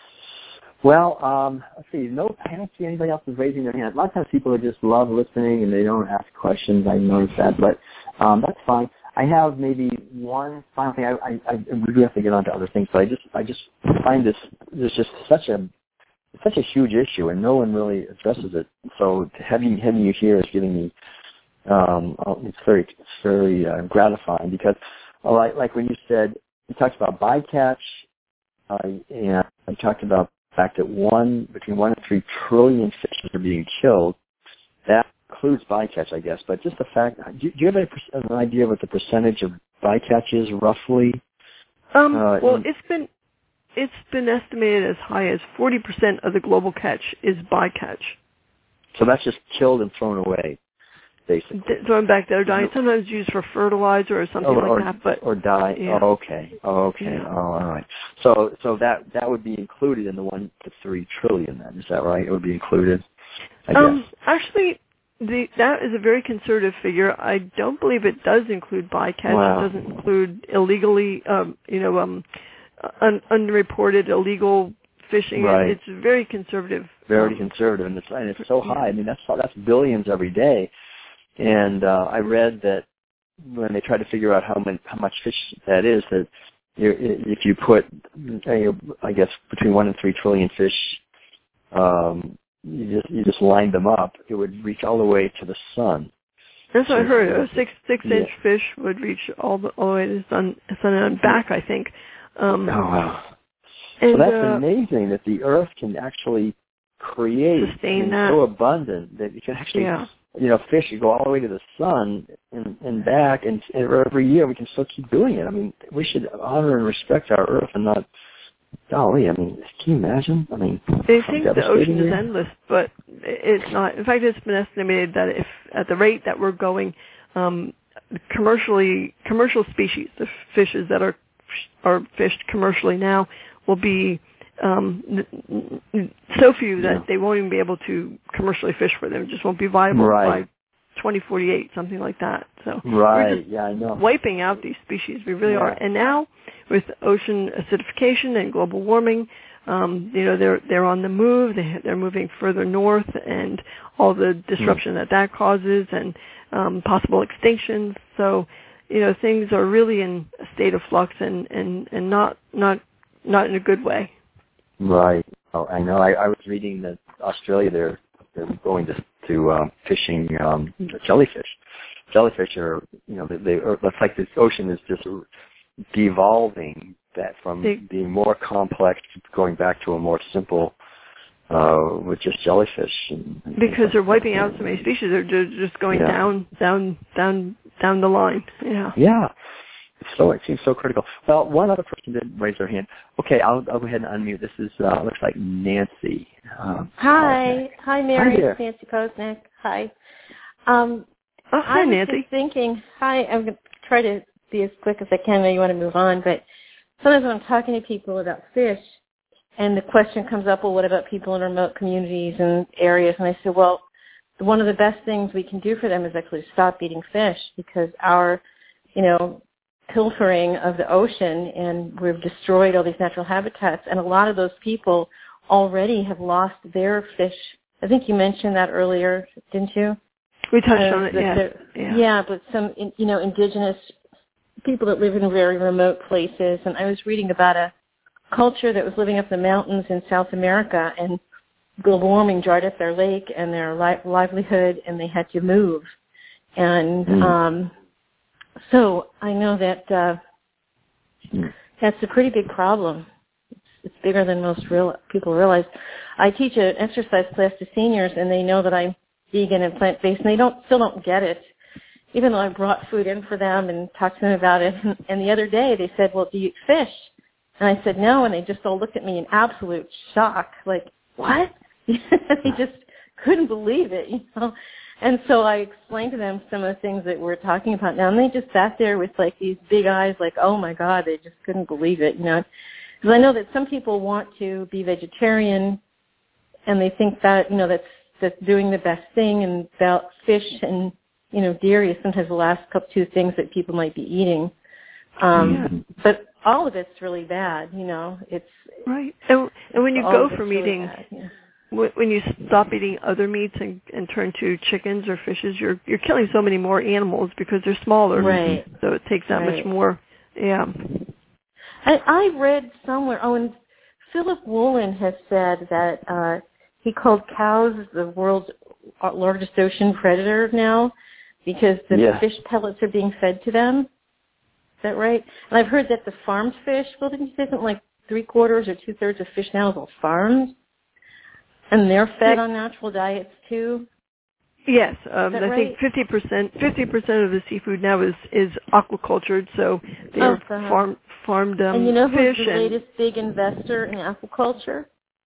Well, um, let's see. No, I don't see anybody else is raising their hand. A lot of times people just love listening and they don't ask questions. I notice that, but um, that's fine. I have maybe one final thing. I, I, I we do have to get on to other things, but I just I just find this there's just such a such a huge issue, and no one really addresses it. So having having you here is giving me um, it's very it's very uh, gratifying because, uh, like like when you said you talked about bycatch, uh, and I talked about the fact that one between one and three trillion fish are being killed. That includes bycatch, I guess, but just the fact, do you have an idea what the percentage of bycatch is roughly? Um, uh, well, in, it's been it's been estimated as high as forty percent of the global catch is bycatch. So that's just killed and thrown away, basically. D- throwing back there, dying. Sometimes used for fertilizer or something or, like or, that, but or die. Yeah. Oh, okay. Oh, okay. Yeah. Oh, all right. So, so that that would be included in the one to three trillion. Then is that right? It would be included. I um, guess. actually. The, that is a very conservative figure. I don't believe it does include bycatch. Wow. It doesn't include illegally, um, you know, um, un, unreported illegal fishing. Right. It's very conservative. Very um, conservative, and it's and it's so high. I mean, that's that's billions every day. And uh, I read that when they tried to figure out how many how much fish that is, that you, if you put, I guess, between one and three trillion fish. Um, You just you just lined them up, it would reach all the way to the sun. That's what I heard. A six six yeah. inch fish would reach all the all the way to the sun, sun and back, I think. Um, oh wow! And, so that's uh, amazing that the Earth can actually create sustain and that. so abundant that you can actually, yeah. you know, fish you go all the way to the sun and, and back, and, and every year we can still keep doing it. I mean, we should honor and respect our Earth and not. Golly, I mean, can you imagine? I mean, they think the ocean is here? endless, but it's not. In fact, it's been estimated that if at the rate that we're going, um, commercially, commercial species, the fishes that are are fished commercially now, will be um, so few that yeah. they won't even be able to commercially fish for them. It just won't be viable right. by twenty forty-eight, something like that. So right, we're just yeah, I know. wiping out these species. We really yeah. are. And now, with ocean acidification and global warming, um, you know, they're they're on the move. They, they're moving further north, and all the disruption mm. that that causes, and um, possible extinctions. So, you know, things are really in a state of flux, and, and, and not not not in a good way. Right. Oh, I know. I, I was reading that Australia, they're they're going to to um, fishing um, jellyfish. Jellyfish are, you know, they, they it's like this ocean is just devolving that from they, being more complex, going back to a more simple, uh, with just jellyfish. And, and because they're wiping out so many species, they're just going yeah. down, down, down, down the line. Yeah. Yeah. So it seems so critical. Well, one other person did raise their hand. Okay, I'll, I'll go ahead and unmute. This is uh, looks like Nancy. Um, Hi, hi, Mary. Hi there. It's Nancy Posnick. Hi. Um, oh, hi, I was Nancy. Just thinking. Hi. I'm going to try to be as quick as I can. I know you want to move on, but sometimes when I'm talking to people about fish, and the question comes up, well, what about people in remote communities and areas? And I say, well, one of the best things we can do for them is actually stop eating fish, because our, you know, pilfering of the ocean, and we've destroyed all these natural habitats, and a lot of those people already have lost their fish. I think you mentioned that earlier, didn't you? We touched uh, on it, yeah. yeah. Yeah, but some, you know, indigenous people that live in very remote places, and I was reading about a culture that was living up the mountains in South America, and global warming dried up their lake and their li- livelihood, and they had to move. And mm. um So I know that uh, that's a pretty big problem. It's, it's bigger than most real people realize. I teach an exercise class to seniors, and they know that I'm vegan and plant-based, and they don't still don't get it, even though I brought food in for them and talked to them about it. And, and the other day they said, well, do you eat fish? And I said, no, and they just all looked at me in absolute shock, like, what? They just couldn't believe it, you know. And so I explained to them some of the things that we're talking about now, and they just sat there with like these big eyes, like, oh my God, they just couldn't believe it, you know. Because I know that some people want to be vegetarian, and they think that, you know, that's that's doing the best thing, and about fish and, you know, dairy is sometimes the last couple two things that people might be eating. Um, yeah. But all of it's really bad, you know. It's right. And, and when you go from really eating. Bad, yeah. When you stop eating other meats and, and turn to chickens or fishes, you're you're killing so many more animals because they're smaller. Right. So it takes that right. much more. Yeah. I, I read somewhere, oh, and Philip Woolen has said that uh, he called cows the world's largest ocean predator now because the yeah. fish pellets are being fed to them. Is that right? And I've heard that the farmed fish, well, didn't you say something like three quarters or two thirds of fish now is all farmed? And they're fed on natural diets too? Yes, um, I right? think fifty percent fifty percent of the seafood now is, is aquacultured, so they're oh, uh-huh. farm, farmed um, and you know fish. who's the and, latest big investor in aquaculture?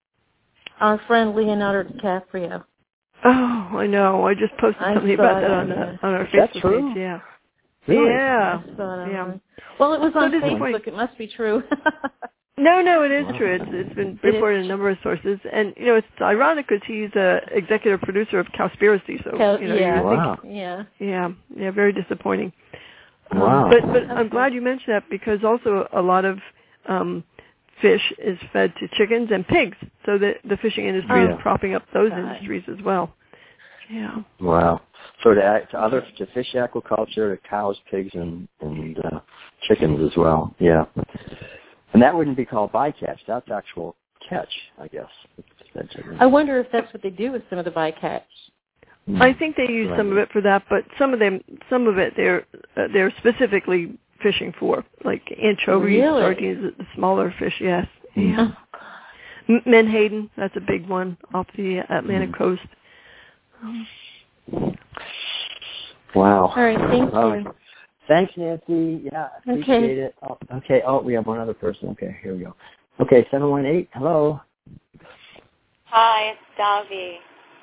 Our friend Leonardo DiCaprio. Oh, I know. I just posted I something about that, that on, the, on our That's Facebook true? page. Yeah. Really? Yeah. yeah. Well, it was on so Facebook. It must be true. No, no, it is true. It's, it's been reported in a number of sources, and you know it's ironic because he's a executive producer of Cowspiracy. So Cow- you know, yeah, you wow. think, yeah, yeah, yeah, very disappointing. Wow. Um, but but I'm glad you mentioned that because also a lot of um, fish is fed to chickens and pigs, so the the fishing industry oh. is propping up those God. industries as well. Yeah. Wow. So to, to other to fish aquaculture, to cows, pigs, and and uh, chickens as well. Yeah. And that wouldn't be called bycatch. That's actual catch, I guess. I wonder if that's what they do with some of the bycatch. I think they use some of it for that, but some of them, some of it they're uh, they're specifically fishing for, like anchovies, really? sardines, the smaller fish. Yes, yeah. M- Menhaden, that's a big one off the Atlantic mm. coast. Um, wow. All right, thank oh, you. Thanks, Nancy. Yeah, appreciate okay. it. Oh, okay. Oh, we have one other person. Okay, here we go. Okay, seven one eight. Hello. Hi, it's Davi.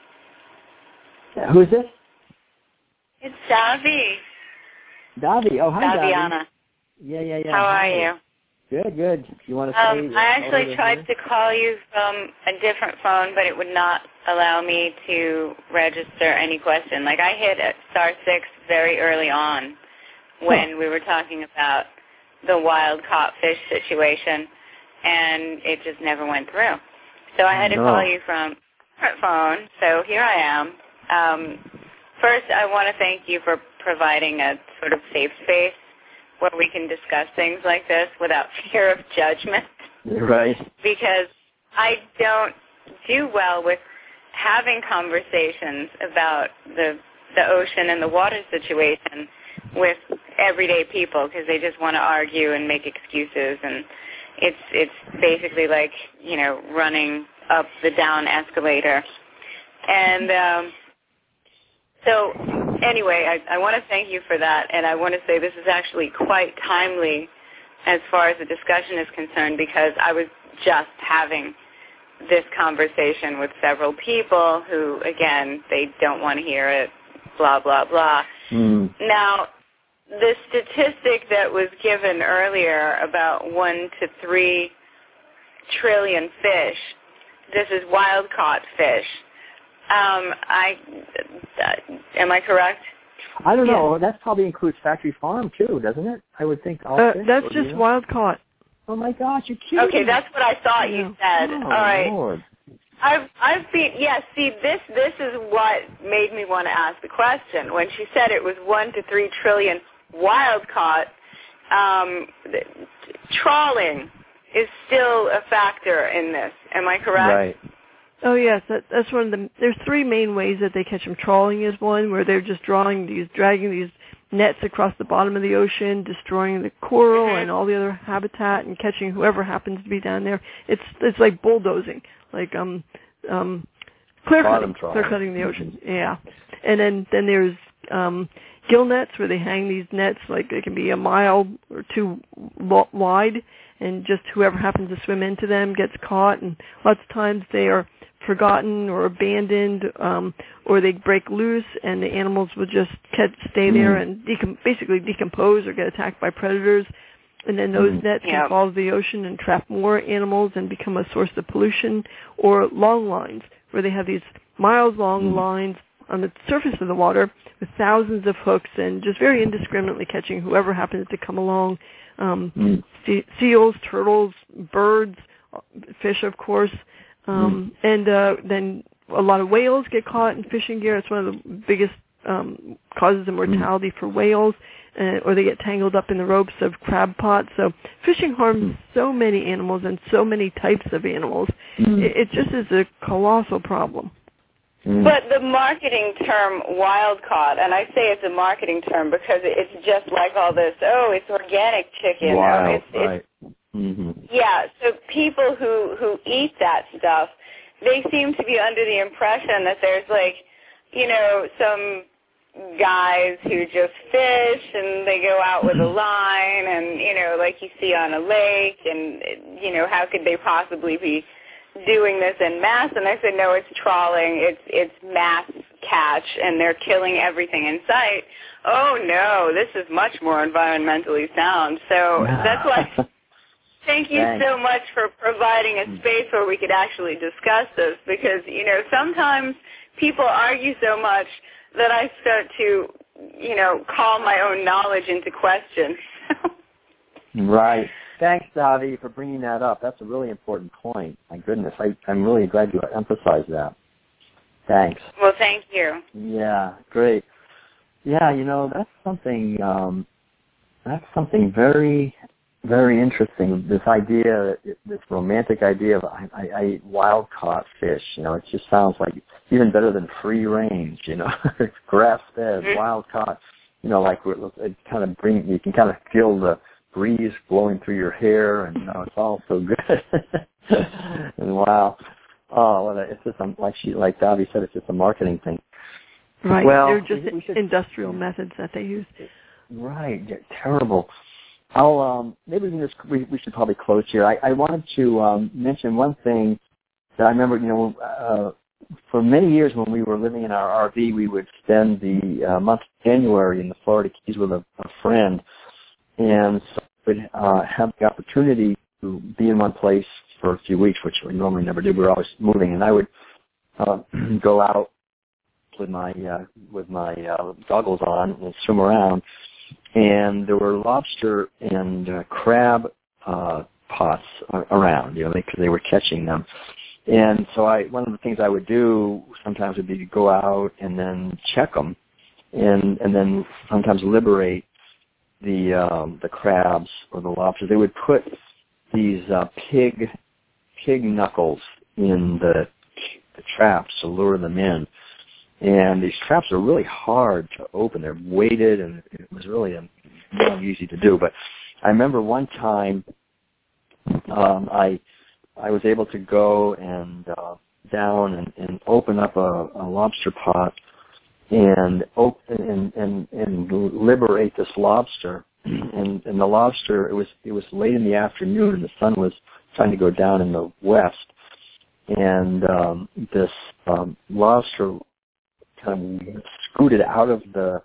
Yeah, who is this? It's Davi. Davi. Oh, hi, Daviana. Davi. Yeah, yeah, yeah. How hi. are you? Good, good. You want to um, say? I actually tried to call you from a different phone, but it would not allow me to register any question. Like, I hit star six very early on when huh. we were talking about the wild-caught fish situation, and it just never went through. So I had to no. call you from a different phone, so here I am. Um, first, I want to thank you for providing a sort of safe space where we can discuss things like this without fear of judgment. Right. Because I don't do well with having conversations about the the ocean and the water situation with everyday people because they just want to argue and make excuses, and it's it's basically like, you know, running up the down escalator. And um, so anyway, I, I want to thank you for that, and I want to say this is actually quite timely as far as the discussion is concerned, because I was just having this conversation with several people who, again, they don't want to hear it, blah, blah, blah. Mm. Now, the statistic that was given earlier about one to three trillion fish, this is wild-caught fish. Um, I uh, am I correct? I don't know. Yeah. That probably includes factory farm too, doesn't it? I would think. All uh, fish, that's or, just you know? wild caught. Oh my gosh, you're kidding! Okay, that's what I thought you said. Oh, All right. Lord. I've I've seen. Yes. Yeah, see, this this is what made me want to ask the question. When she said it was one to three trillion wild caught, um, trawling is still a factor in this. Am I correct? Right. Oh yes, that, that's one of the. There's three main ways that they catch them. Trawling is one, where they're just drawing these, dragging these nets across the bottom of the ocean, destroying the coral mm-hmm. and all the other habitat, and catching whoever happens to be down there. It's it's like bulldozing, like um um clear cutting, clear cutting the ocean. Yeah, and then then there's um gill nets, where they hang these nets, like they can be a mile or two lo- wide, and just whoever happens to swim into them gets caught. And lots of times they are forgotten or abandoned, um, or they break loose, and the animals will just catch, stay there mm. and decom- basically decompose or get attacked by predators. And then those mm. nets yeah. can fall to the ocean and trap more animals and become a source of pollution. Or long lines, where they have these miles-long mm. lines on the surface of the water with thousands of hooks and just very indiscriminately catching whoever happens to come along. Um, mm. se- seals, turtles, birds, fish, of course. Um, mm. And uh, then a lot of whales get caught in fishing gear. It's one of the biggest um, causes of mortality mm. for whales, uh, or they get tangled up in the ropes of crab pots. So fishing harms mm. so many animals and so many types of animals. Mm. It, it just is a colossal problem. Mm. But the marketing term wild caught, and I say it's a marketing term because it's just like all this, oh, it's organic chicken. Wild, or it's, right. It's, mm-hmm. Yeah, so people who, who eat that stuff, they seem to be under the impression that there's like, you know, some guys who just fish and they go out with a line and, you know, like you see on a lake, and, you know, how could they possibly be doing this en masse? And I said, no, it's trawling, it's it's mass catch, and they're killing everything in sight. Oh, no, this is much more environmentally sound. So that's why... Thank you Thanks. so much for providing a space where we could actually discuss this, because, you know, sometimes people argue so much that I start to, you know, call my own knowledge into question. Right. Thanks, Davi, for bringing that up. That's a really important point. My goodness, I, I'm really glad you emphasized that. Thanks. Well, thank you. Yeah, great. Yeah, you know, that's something, um, that's something very... very interesting. This idea, this romantic idea of I, I, I eat wild caught fish. You know, it just sounds like even better than free range. You know, grass fed, Mm-hmm. wild caught. You know, like it kind of bring you can kind of feel the breeze blowing through your hair, and you know, it's all so good. And wow, oh, well, it's just a, like she, like Davi said, it's just a marketing thing. Right. Well, They're just we should, industrial methods that they use. Right. Yeah, terrible. I'll um, maybe we can just we, we should probably close here. I, I wanted to um, mention one thing that I remember. You know, uh, for many years when we were living in our R V, we would spend the uh, month of January in the Florida Keys with a, a friend, and so would uh, have the opportunity to be in one place for a few weeks, which we normally never do. We were always moving, and I would uh, go out with my uh, with my uh, goggles on and swim around, and there were lobster and uh, crab uh, pots around, you know, because they, they were catching them. And so I, one of the things I would do sometimes would be to go out and then check them, and and then sometimes liberate the um, the crabs or the lobsters. They would put these uh, pig pig knuckles in the, the traps to lure them in. And these traps are really hard to open. They're weighted, and it was really um, not easy to do. But I remember one time um, I I was able to go and uh, down and, and open up a, a lobster pot and open and, and, and liberate this lobster. And, and the lobster, it was it was late in the afternoon, and the sun was trying to go down in the west. And um, this um, lobster kind of scooted out of the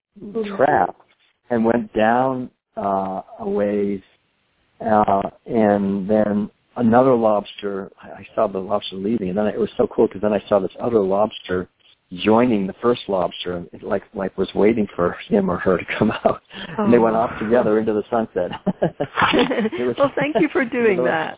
trap and went down uh, a ways, uh, and then another lobster, I saw the lobster leaving, and then it was so cool because then I saw this other lobster joining the first lobster, and it like like was waiting for him or her to come out, oh. And they went off together into the sunset. was, well, thank you for doing it was, that.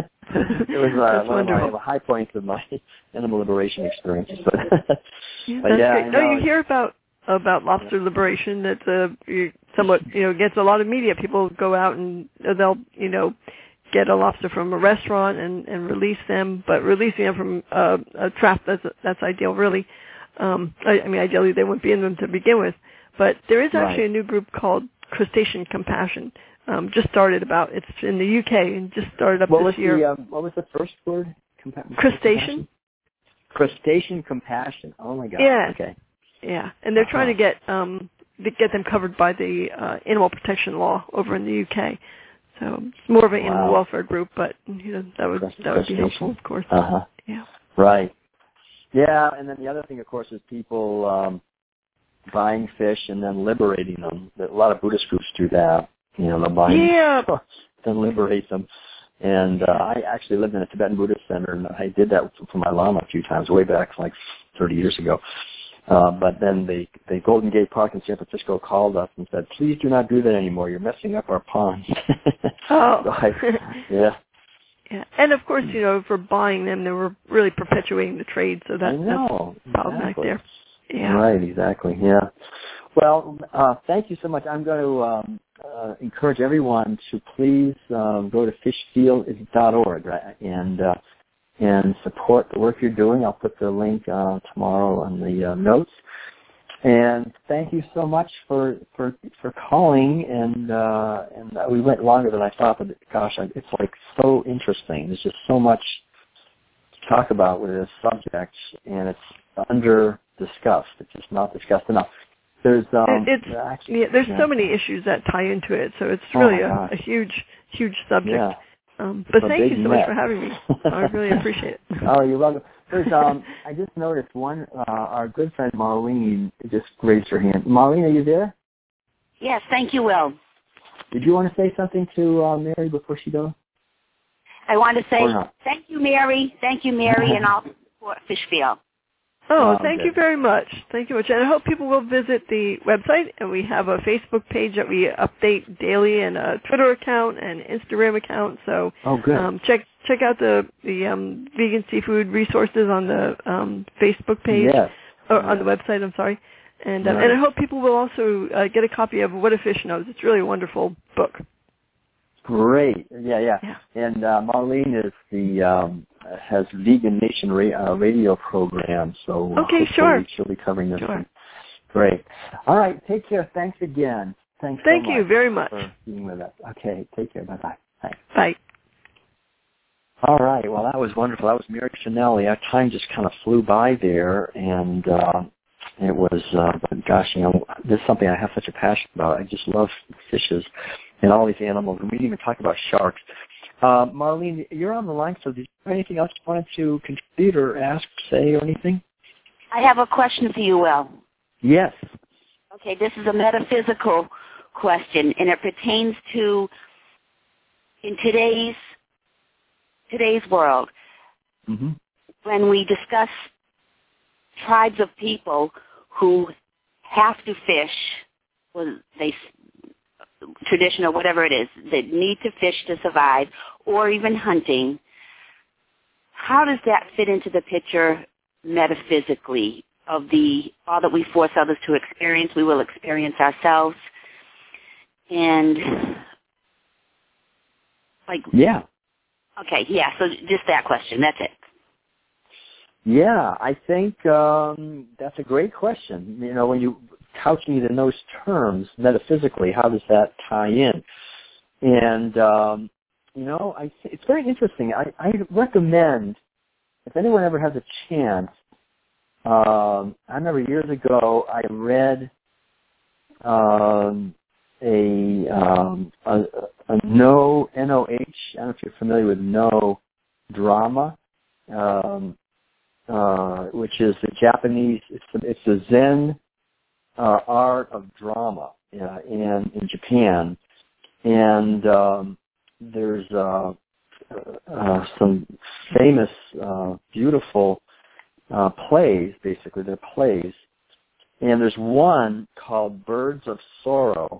It was uh, one of my high points of my animal liberation experience. But yeah, but that's yeah, great. No, you hear about about lobster liberation. That's a somewhat you know gets a lot of media. People go out and they'll you know. get a lobster from a restaurant and, and release them, but releasing them from uh, a trap, that's that's ideal, really. Um, I, I mean, ideally they wouldn't be in them to begin with. But there is actually right. a new group called Crustacean Compassion. Um, just started about, it's in the U K and just started up what this was year. The, um, what was the first word? Compa- Crustacean? Crustacean Compassion. Oh, my God. Yeah. Okay. Yeah, and they're uh-huh. trying to get um, to get them covered by the uh, animal protection law over in the U K. So it's more of an wow. animal welfare group, but you know that would that would be helpful, of course. Uh huh. Yeah. Right. Yeah, and then the other thing, of course, is people um, buying fish and then liberating them. A lot of Buddhist groups do that. You know, they'll buy yeah. them, then liberate them. And uh, I actually lived in a Tibetan Buddhist center, and I did that for my Lama a few times, way back like thirty years ago. Uh, but then the, the Golden Gate Park in San Francisco called us and said, please do not do that anymore. You're messing up our pond. Oh. so I, yeah. Yeah. And, of course, you know, for buying them, they were really perpetuating the trade, so that, I know. that's problematic exactly. there. Yeah. Right, exactly, yeah. Well, uh, thank you so much. I'm going to um, uh, encourage everyone to please um, go to fishfield dot org, right, and uh, and support the work you're doing. I'll put the link uh, tomorrow on the uh, notes. And thank you so much for for, for calling. And uh, and we went longer than I thought, but gosh, it's like so interesting. There's just so much to talk about with this subject, and it's under discussed. It's just not discussed enough. There's um, it's actually, yeah, there's yeah. so many issues that tie into it, so it's really oh a, a huge huge subject. Yeah. Um, but a thank you so net. much for having me. I really appreciate it. Oh, you're welcome. There's, um, I just noticed one, uh, our good friend Marlene just raised her hand. Marlene, are you there? Yes, thank you, Will. Did you want to say something to uh, Mary before she goes? I want to say thank you, Mary. Thank you, Mary, and all support Fishfield. Oh, thank you very much. Thank you much. And I hope people will visit the website, and we have a Facebook page that we update daily, and a Twitter account and Instagram account. So oh, good. Um, check check out the the um, vegan seafood resources on the um, Facebook page, yes. or yes. on the website. I'm sorry. And uh, right. and I hope people will also uh, get a copy of What a Fish Knows. It's really a wonderful book. Great. Yeah, yeah. Yeah. And uh, Marlene is the um, has Vegan Nation ra- uh, radio program, so Okay, sure. she'll be covering this. Sure. Great. All right. Take care. Thanks again. Thanks. Thank so you much very much. for being with us. Okay. Take care. Bye bye. Thanks. Bye. All right. Well, that was wonderful. That was Mary Finelli. Our time just kind of flew by there, and uh, it was, uh, gosh, you know, this is something I have such a passion about. I just love fishes and all these animals, and we didn't even talk about sharks. Uh, Marlene, you're on the line, so did you have anything else you wanted to contribute or ask, say, or anything? I have a question for you, Will. Yes. Okay, this is a metaphysical question, and it pertains to in today's today's world. Mm-hmm. When we discuss tribes of people who have to fish, well, they traditional, whatever it is, that need to fish to survive, or even hunting, how does that fit into the picture metaphysically of the all that we force others to experience, we will experience ourselves? And like, yeah. Okay, yeah, so just that question, that's it. Yeah, I think um, that's a great question. You know, when you couching it in those terms, metaphysically, how does that tie in? And, um, you know, I th- it's very interesting. I, I recommend, if anyone ever has a chance, um, I remember years ago I read um, a, um, a, a No, N O H, I don't know if you're familiar with No drama, um, uh, which is the Japanese, it's the, it's the Zen uh, art of drama uh, in, in Japan. And um, there's uh, uh, some famous, uh, beautiful uh, plays, basically, they're plays. And there's one called Birds of Sorrow.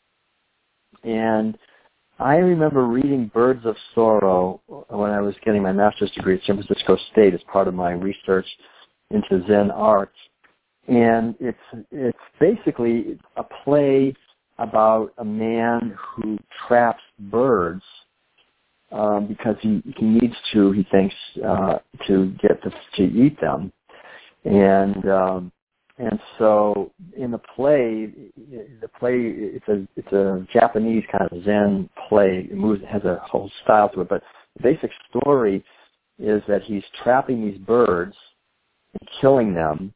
And I remember reading Birds of Sorrow when I was getting my master's degree at San Francisco State as part of my research into Zen arts. And it's it's basically a play about a man who traps birds um, because he, he needs to, he thinks, uh, to get the, to eat them. And um, and so in the play, the play it's a it's a Japanese kind of Zen play. It moves, it has a whole style to it. But the basic story is that he's trapping these birds and killing them,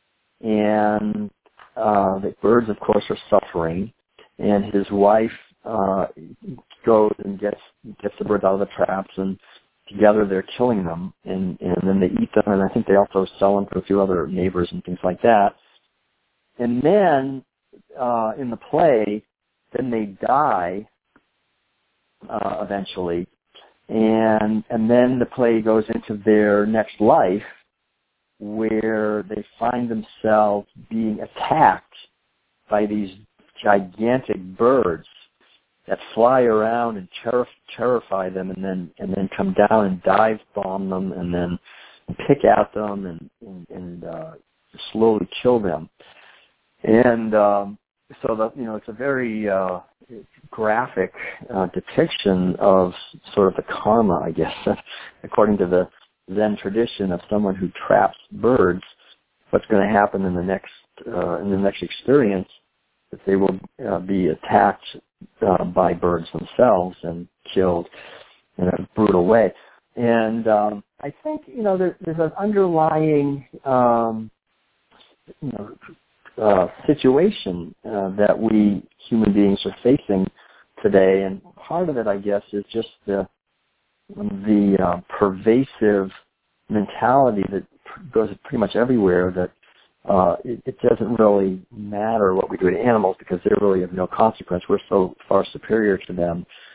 and uh, the birds, of course, are suffering. And his wife uh, goes and gets gets the birds out of the traps, and together they're killing them, and, and then they eat them, and I think they also sell them to a few other neighbors and things like that. And then uh, in the play, then they die uh, eventually, and and then the play goes into their next life, where they find themselves being attacked by these gigantic birds that fly around and ter- terrify them, and then and then come down and dive bomb them, and then pick at them and and, and uh, slowly kill them. And um, so the you know it's a very uh, graphic uh, depiction of sort of the karma, I guess, according to the Zen tradition of someone who traps birds. What's going to happen in the next uh, in the next experience? That they will uh, be attacked uh, by birds themselves and killed in a brutal way. And um, I think, you know, there, there's an underlying, um, you know, uh, situation uh, that we human beings are facing today. And part of it, I guess, is just the, the uh, pervasive mentality that goes pretty much everywhere, that Uh, it, it doesn't really matter what we do to animals because they're really of no consequence. We're so far superior to them.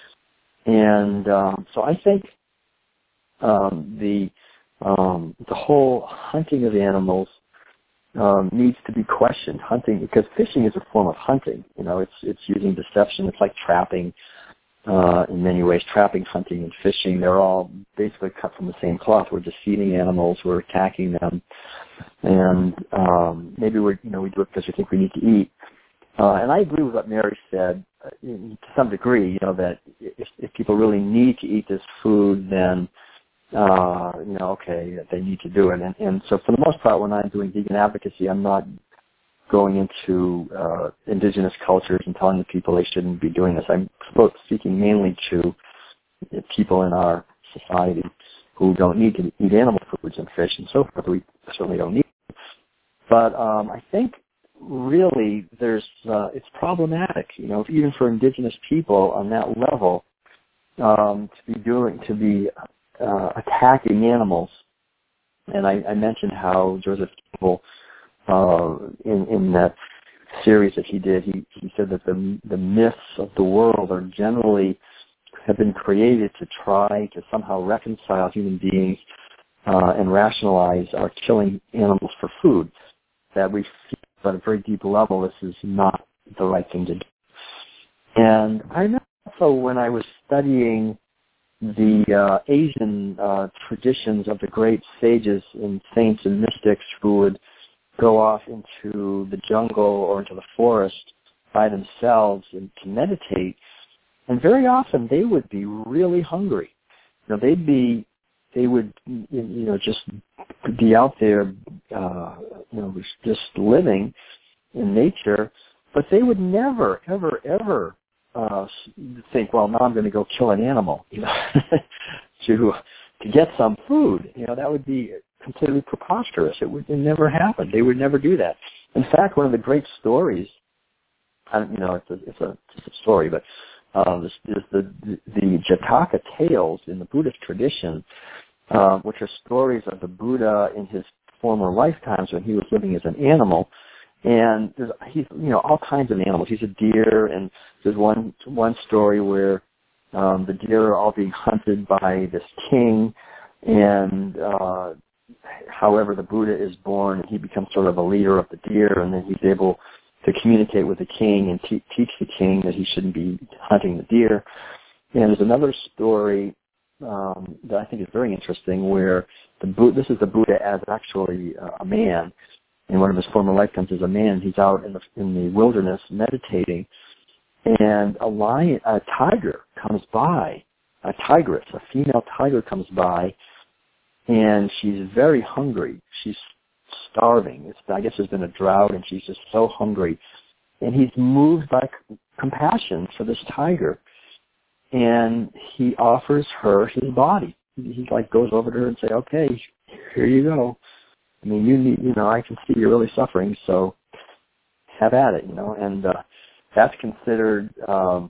And um, so I think um, the um, the whole hunting of animals um, needs to be questioned. Hunting, because fishing is a form of hunting. You know, it's it's using deception. It's like trapping uh, in many ways. Trapping, hunting, and fishing, they're all basically cut from the same cloth. We're deceiving animals. We're attacking them. And um, maybe we, you know, we do it because we think we need to eat. Uh, and I agree with what Mary said uh, in, to some degree, you know, that if, if people really need to eat this food, then, uh, you know, okay, they need to do it. And, and so for the most part, when I'm doing vegan advocacy, I'm not going into uh, indigenous cultures and telling the people they shouldn't be doing this. I'm speaking mainly to people in our society who don't need to eat animal foods and fish and so forth. We certainly don't need it. But um, I think really there's uh, it's problematic, you know, even for indigenous people on that level um, to be doing to be uh, attacking animals. And I, I mentioned how Joseph Campbell, uh, in in that series that he did, he, he said that the the myths of the world are generally have been created to try to somehow reconcile human beings uh, and rationalize our killing animals for food. That we feel at a very deep level this is not the right thing to do. And I remember also when I was studying the uh, Asian uh, traditions of the great sages and saints and mystics who would go off into the jungle or into the forest by themselves and to meditate. And very often they would be really hungry. You know, they'd be, they would, you know, just be out there, uh, you know, just living in nature, but they would never, ever, ever uh, think, well, now I'm going to go kill an animal, you know, to to get some food. You know, that would be completely preposterous. It would it never happen. They would never do that. In fact, one of the great stories, I don't, you know, it's a, it's a, it's a story, but uh, this is the, the the Jataka tales in the Buddhist tradition, uh, which are stories of the Buddha in his former lifetimes when he was living as an animal. And there's he's you know all kinds of animals. He's a deer, and there's one one story where um, the deer are all being hunted by this king, and uh, however the Buddha is born, and he becomes sort of a leader of the deer, and then he's able to communicate with the king and te- teach the king that he shouldn't be hunting the deer. And there's another story um, that I think is very interesting where the Buddha, this is the Buddha as actually uh, a man. In one of his former lifetimes as a man, he's out in the in the wilderness meditating, and a lion, a tiger comes by, a tigress, a female tiger comes by, and she's very hungry. She's starving. It's, I guess there's been a drought, and she's just so hungry. And he's moved by c- compassion for this tiger, and he offers her his body. He, he like goes over to her and say, "Okay, here you go. I mean, you need, you know, I can see you're really suffering, so have at it, you know." And uh, that's considered, um,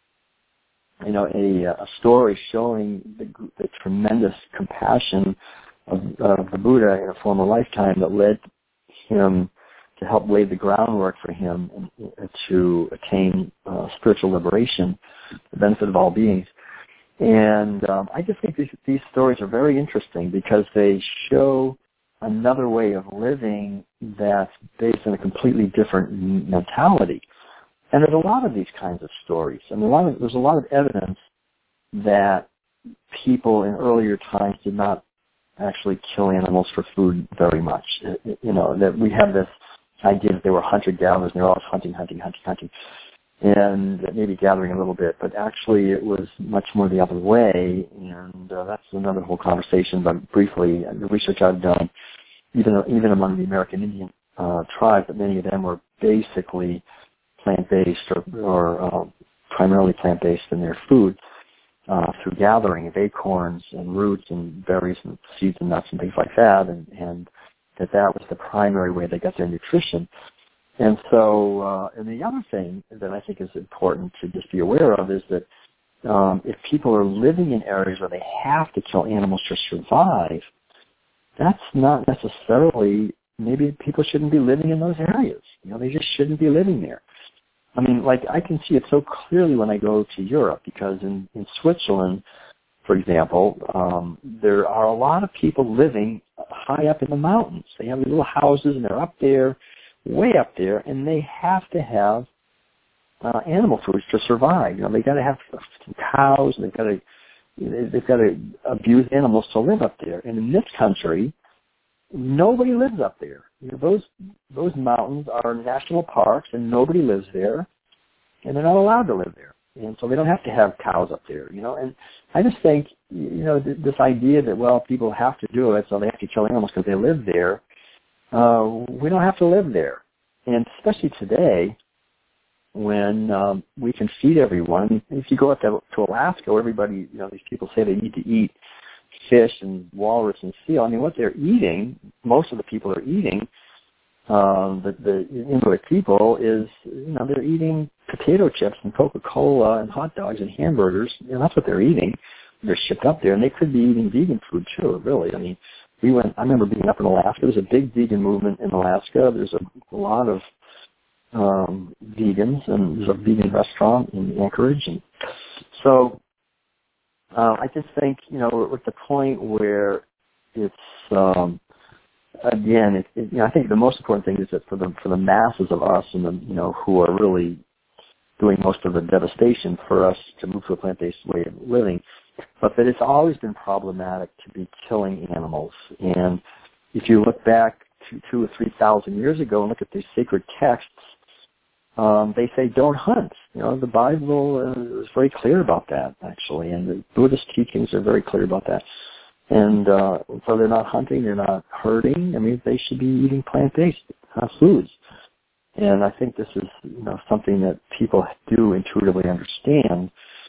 you know, a, a story showing the, the tremendous compassion of, of the Buddha in a former lifetime that led him to help lay the groundwork for him to attain uh, spiritual liberation, the benefit of all beings. And um, I just think these, these stories are very interesting because they show another way of living that's based on a completely different mentality. And there's a lot of these kinds of stories. And a lot of, there's a lot of evidence that people in earlier times did not actually kill animals for food very much. You know, that we have this idea that they were hunter-gatherers and they were always hunting, hunting, hunting, hunting, and maybe gathering a little bit. But actually it was much more the other way, and uh, that's another whole conversation. But briefly, the research I've done, even even among the American Indian uh, tribes, that many of them were basically plant-based or, or uh, primarily plant-based in their food uh, through gathering of acorns and roots and berries and seeds and nuts and things like that, and, and that that was the primary way they got their nutrition. And so, uh, and the other thing that I think is important to just be aware of is that um, if people are living in areas where they have to kill animals to survive, that's not necessarily, maybe people shouldn't be living in those areas. You know, they just shouldn't be living there. I mean, like, I can see it so clearly when I go to Europe, because in, in Switzerland, for example, um, there are a lot of people living high up in the mountains. They have these little houses, and they're up there, way up there, and they have to have uh, animal foods to survive. You know, they got to have cows, and they've got to they've got to abuse animals to live up there. And in this country, nobody lives up there. You know, those those mountains are national parks, and nobody lives there, and they're not allowed to live there. And so they don't have to have cows up there, you know. And I just think, you know, th- this idea that, well, people have to do it, so they have to kill animals because they live there. Uh, we don't have to live there. And especially today, when um, we can feed everyone. If you go up to, to Alaska, where everybody, you know, these people say they need to eat fish and walrus and seal. I mean, what they're eating, most of the people are eating, um, the, the Inuit people, is, you know, they're eating potato chips and Coca-Cola and hot dogs and hamburgers. You know, that's what they're eating. They're shipped up there, and they could be eating vegan food too, really. I mean, we went, I remember being up in Alaska. There's a big vegan movement in Alaska. There's a, a lot of um, vegans, and there's a vegan restaurant in Anchorage. And so uh, I just think, you know, we're at the point where it's, um, again, it, it, you know, I think the most important thing is that for the for the masses of us, and the, you know, who are really doing most of the devastation for us to move to a plant-based way of living, but that it's always been problematic to be killing animals. And if you look back to two or three thousand years ago and look at these sacred texts, um, they say don't hunt. You know, the Bible uh, is very clear about that, actually, and the Buddhist teachings are very clear about that. And uh, so they're not hunting, they're not herding. I mean, they should be eating plant-based uh, foods. And I think this is, you know, something that people do intuitively understand.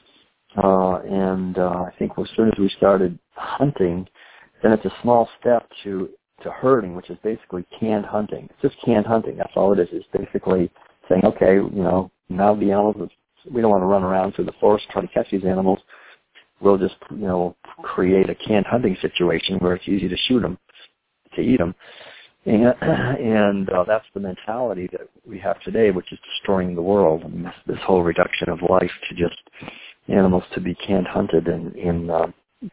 Uh, and uh, I think as soon as we started hunting, then it's a small step to, to herding, which is basically canned hunting. It's just canned hunting. That's all it is. It's basically saying, okay, you know, now the animals, we don't want to run around through the forest trying to catch these animals. We'll just, you know, create a canned hunting situation where it's easy to shoot them, to eat them. And, and uh, that's the mentality that we have today, which is destroying the world. I mean, this, this whole reduction of life to just animals to be canned hunted in in uh,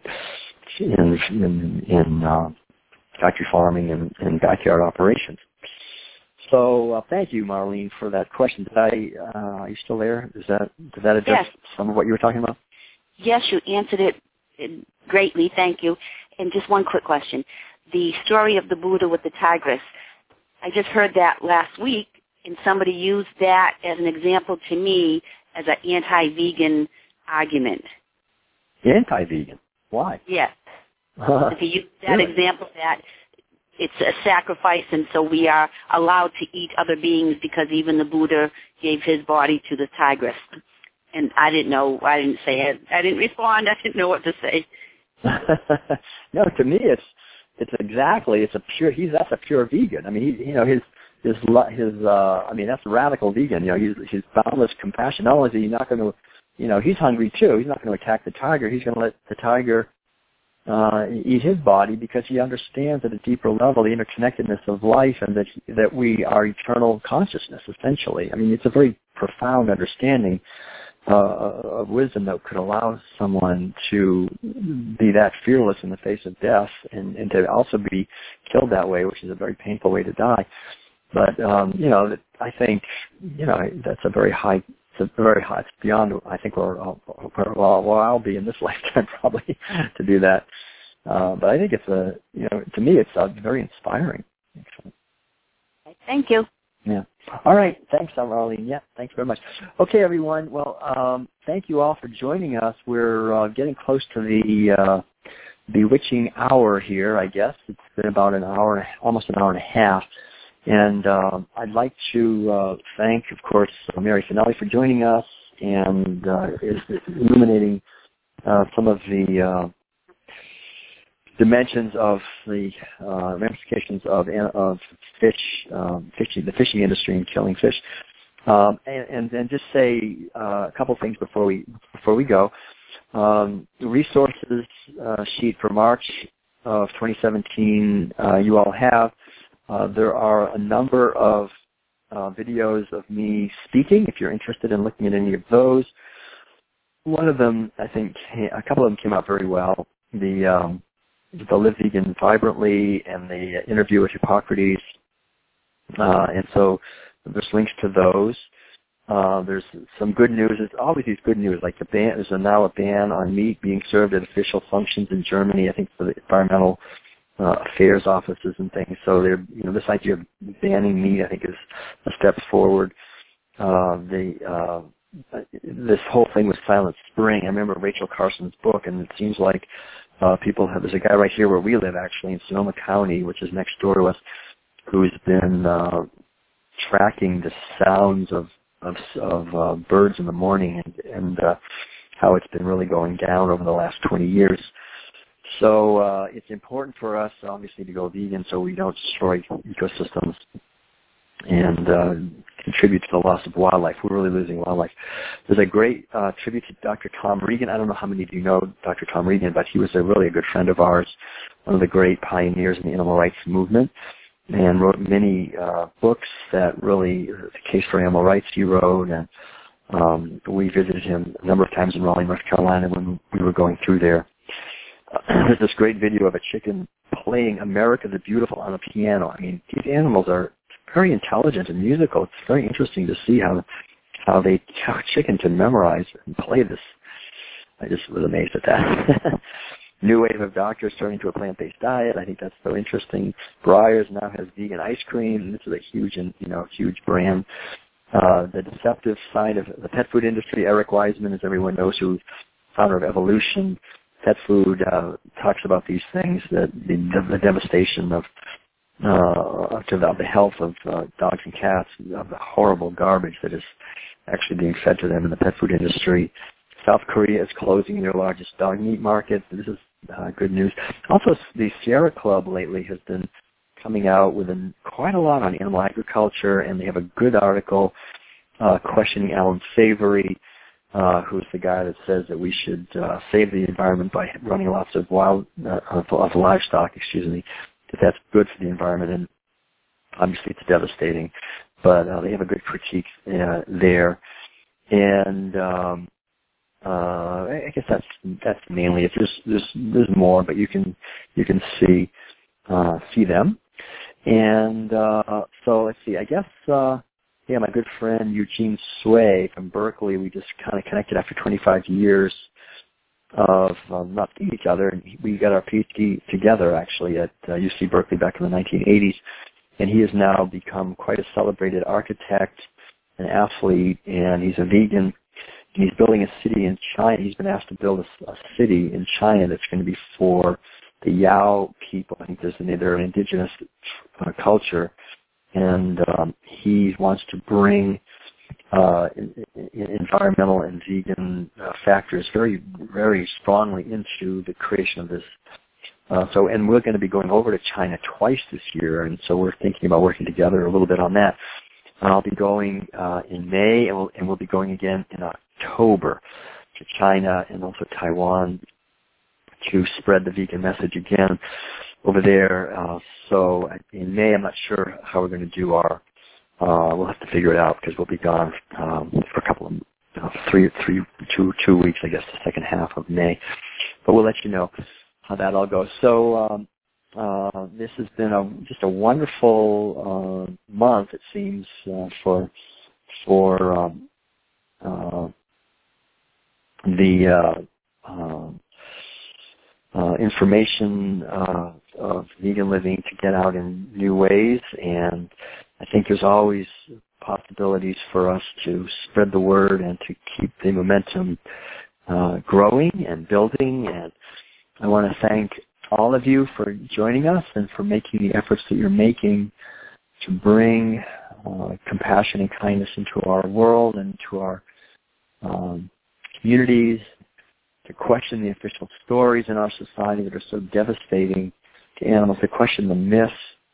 in, in, in uh, factory farming and, and backyard operations. So uh, thank you, Marlene, for that question. Did I? Uh, are you still there? Is that did that address yes. some of what you were talking about? Yes, you answered it greatly. Thank you. And just one quick question. The story of the Buddha with the tigress, I just heard that last week, and somebody used that as an example to me as an anti-vegan argument. Anti-vegan? Why? Yes. If you use that really? example that it's a sacrifice, and so we are allowed to eat other beings because even the Buddha gave his body to the tigress. And I didn't know, I didn't say it. I didn't respond. I didn't know what to say. No, to me it's it's exactly, it's a pure, he's, that's a pure vegan. I mean, he, you know, his, his, his, uh, I mean, that's radical vegan. You know, he's, he's boundless compassion. Not only is he not going to, you know, he's hungry too. He's not going to attack the tiger. He's going to let the tiger uh, eat his body because he understands at a deeper level the interconnectedness of life and that, that we are eternal consciousness, essentially. I mean, it's a very profound understanding Uh, of wisdom that could allow someone to be that fearless in the face of death and, and to also be killed that way, which is a very painful way to die. But, um, you know, I think, you know, that's a very high, it's a very high, it's beyond, I think, where I'll, where, where I'll be in this lifetime probably to do that. Uh, but I think it's a, you know, to me it's uh, very inspiring. Thank you. Yeah. All right. Thanks, Marlene. Yeah, thanks very much. Okay, everyone. Well, um, thank you all for joining us. We're uh, getting close to the uh, bewitching hour here, I guess. It's been about an hour, almost an hour and a half. And uh, I'd like to uh, thank, of course, uh, Mary Finelli for joining us and uh, is illuminating uh, some of the uh, dimensions of the uh, ramifications of of fish, um, fishing, the fishing industry and killing fish, um, and, and and just say uh, a couple things before we before we go. Um, the resources uh, sheet for March of twenty seventeen uh, you all have. Uh, there are a number of uh, videos of me speaking. If you're interested in looking at any of those, one of them, I think, a couple of them came out very well. The um, the Live Vegan Vibrantly and the interview with Hippocrates. Uh, and so there's links to those. Uh, there's some good news. There's always these good news, like the ban, there's a, now a ban on meat being served at official functions in Germany, I think for the environmental uh, affairs offices and things. So they're, you know, this idea of banning meat, I think, is a step forward. Uh, the uh, this whole thing with Silent Spring. I remember Rachel Carson's book, and it seems like uh, people have. There's a guy right here where we live, actually, in Sonoma County, which is next door to us, who's been uh, tracking the sounds of of, of uh, birds in the morning, and, and uh, how it's been really going down over the last twenty years. So uh, it's important for us, obviously, to go vegan so we don't destroy ecosystems and uh, contribute to the loss of wildlife. We're really losing wildlife. There's a great uh, tribute to Doctor Tom Regan. I don't know how many of you know Doctor Tom Regan, but he was a really a good friend of ours, one of the great pioneers in the animal rights movement, and wrote many uh, books that really, the Case for Animal Rights he wrote, and um, we visited him a number of times in Raleigh, North Carolina when we were going through there. Uh, there's this great video of a chicken playing America the Beautiful on a piano. I mean, these animals are very intelligent and musical. It's very interesting to see how how they how a chicken can memorize and play this. I just was amazed at that. New wave of doctors turning to a plant-based diet. I think that's so interesting. Breyers now has vegan ice cream. This is a huge, you know, huge brand. Uh, the deceptive side of the pet food industry. Eric Wiseman, as everyone knows, who's founder of Evolution Pet Food, uh, talks about these things, that the, the devastation of uh, to the, the health of uh, dogs and cats, of the horrible garbage that is actually being fed to them in the pet food industry. South Korea is closing their largest dog meat market. This is uh, good news. Also, the Sierra Club lately has been coming out with an, quite a lot on animal agriculture, and they have a good article uh, questioning Alan Savory, uh, who's the guy that says that we should uh, save the environment by running lots of wild uh, of livestock, excuse me, that that's good for the environment, and obviously it's devastating. But uh, they have a good critique uh, there, and um, uh, I guess that's that's mainly it. There's there's there's more, but you can you can see uh, see them. And uh, so let's see. I guess uh, yeah, my good friend Eugene Sway from Berkeley. We just kind of connected after twenty-five years of um, not seeing each other, and we got our PhD together actually at uh, U C Berkeley back in the nineteen eighties. And he has now become quite a celebrated architect, an athlete, and he's a vegan. And he's building a city in China. He's been asked to build a, a city in China that's going to be for the Yao people. I think there's an, they're an indigenous uh, culture, and um, he wants to bring uh, in, in environmental and vegan uh, factors very, very strongly into the creation of this. Uh, so, and we're going to be going over to China twice this year, and so we're thinking about working together a little bit on that. And I'll be going uh, in May, and we'll, and we'll be going again in October to China and also Taiwan to spread the vegan message again over there. Uh, so in May, I'm not sure how we're going to do our. Uh, we'll have to figure it out because we'll be gone um, for a couple of uh, three, three, two, two weeks, I guess, the second half of May. But we'll let you know how that all goes. So um, uh, this has been a, just a wonderful uh, month, it seems, uh, for for um, uh, the uh, uh, uh, information uh, of vegan living to get out in new ways. And I think there's always possibilities for us to spread the word and to keep the momentum uh, growing and building. And I want to thank all of you for joining us and for making the efforts that you're making to bring uh, compassion and kindness into our world and to our um, communities, to question the official stories in our society that are so devastating to animals, to question the myths.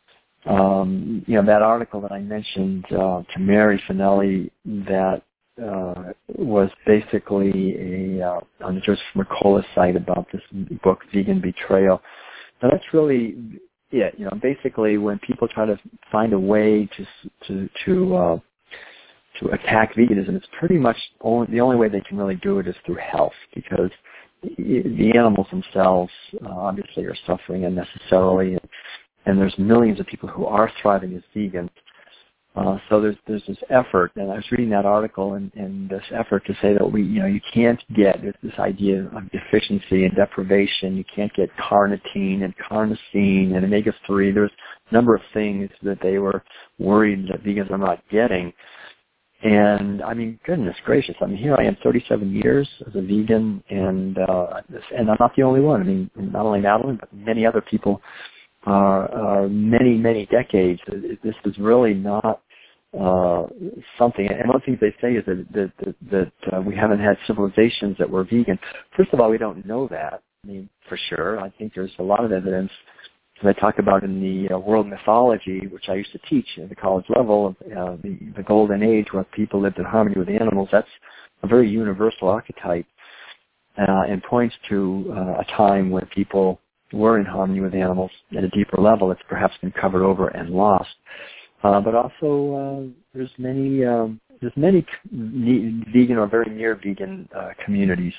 Um, you know, that article that I mentioned uh, to Mary Finelli that Uh, was basically a uh, on the Joseph Mercola site about this book, Vegan Betrayal. Now that's really it. You know, basically when people try to find a way to to to uh, to attack veganism, it's pretty much only, the only way they can really do it is through health, because the animals themselves uh, obviously are suffering unnecessarily, and, and there's millions of people who are thriving as vegans. Uh, so there's there's this effort, and I was reading that article, and, and this effort to say that we, you know, you can't get this, this idea of deficiency and deprivation. You can't get carnitine and carnosine and omega three. There's a number of things that they were worried that vegans are not getting. And I mean, goodness gracious! I mean, here I am, thirty-seven years as a vegan, and uh, and I'm not the only one. I mean, not only Madeline, but many other people are, are many, many decades. This is really not uh, something. And one thing they say is that that, that, that uh, we haven't had civilizations that were vegan. First of all, we don't know that. I mean, for sure. I think there's a lot of evidence. As I talk about in the uh, world mythology, which I used to teach at the college level, uh, the, the golden age where people lived in harmony with animals, that's a very universal archetype uh, and points to uh, a time when people were in harmony with animals at a deeper level that's perhaps been covered over and lost. Uh, but also, uh, there's many um, there's many vegan or very near vegan uh, communities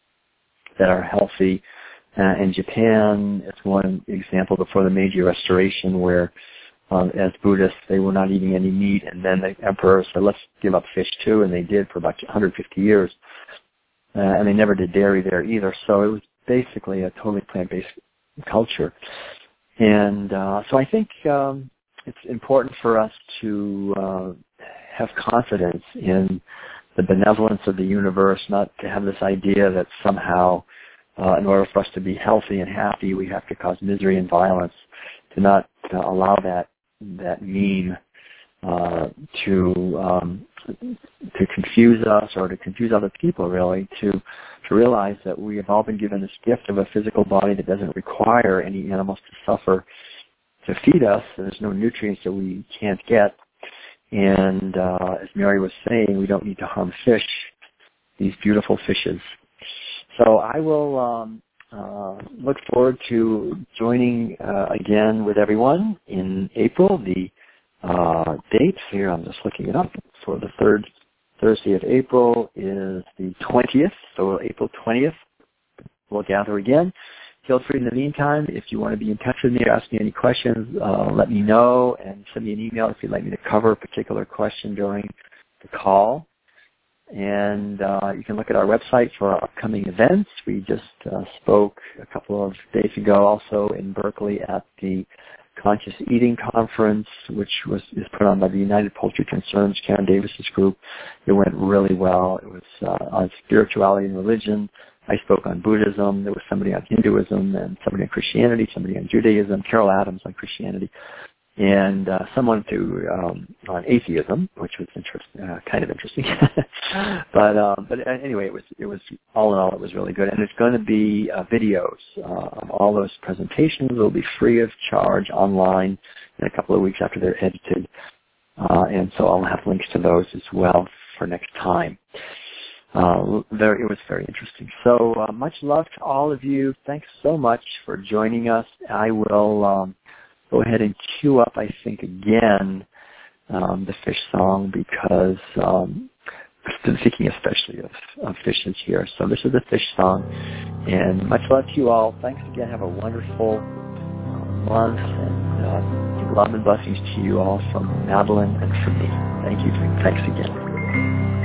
that are healthy. Uh, in Japan, it's one example before the Meiji Restoration where, um, as Buddhists, they were not eating any meat, and then the emperor said, let's give up fish too, and they did for about one hundred fifty years. Uh, and they never did dairy there either, so it was basically a totally plant-based culture. And uh, so I think um, it's important for us to uh, have confidence in the benevolence of the universe, not to have this idea that somehow Uh, in order for us to be healthy and happy, we have to cause misery and violence. To not uh, allow that that mean uh, to um, to confuse us or to confuse other people. Really, to to realize that we have all been given this gift of a physical body that doesn't require any animals to suffer to feed us. And there's no nutrients that we can't get. And uh, as Mary was saying, we don't need to harm fish. These beautiful fishes. So I will um, uh, look forward to joining uh, again with everyone in April. The uh, dates here, I'm just looking it up, for the third Thursday of April is the twentieth, so April twentieth. We'll gather again. Feel free in the meantime, if you want to be in touch with me or ask me any questions, uh, let me know and send me an email if you'd like me to cover a particular question during the call. And uh, you can look at our website for our upcoming events. We just uh, spoke a couple of days ago also in Berkeley at the Conscious Eating Conference, which was is put on by the United Poultry Concerns, Karen Davis's group. It went really well. It was uh, on spirituality and religion. I spoke on Buddhism. There was somebody on Hinduism and somebody on Christianity, somebody on Judaism, Carol Adams on Christianity, and uh, someone to um, on atheism, which was interest, uh, kind of interesting. but um, but anyway, it was it was all in all, it was really good. And it's going to be uh, videos uh, of all those presentations. They'll be free of charge online in a couple of weeks after they're edited, uh, and so I'll have links to those as well for next time. Uh, there, it was very interesting. So uh, much love to all of you. Thanks so much for joining us. I will. Um, Go ahead and cue up, I think, again, um, the fish song because um, I'm thinking especially of, of fishes here. So this is the fish song. And much love to you all. Thanks again. Have a wonderful uh, month. And uh, love and blessings to you all from Madeline and from me. Thank you. Thanks again.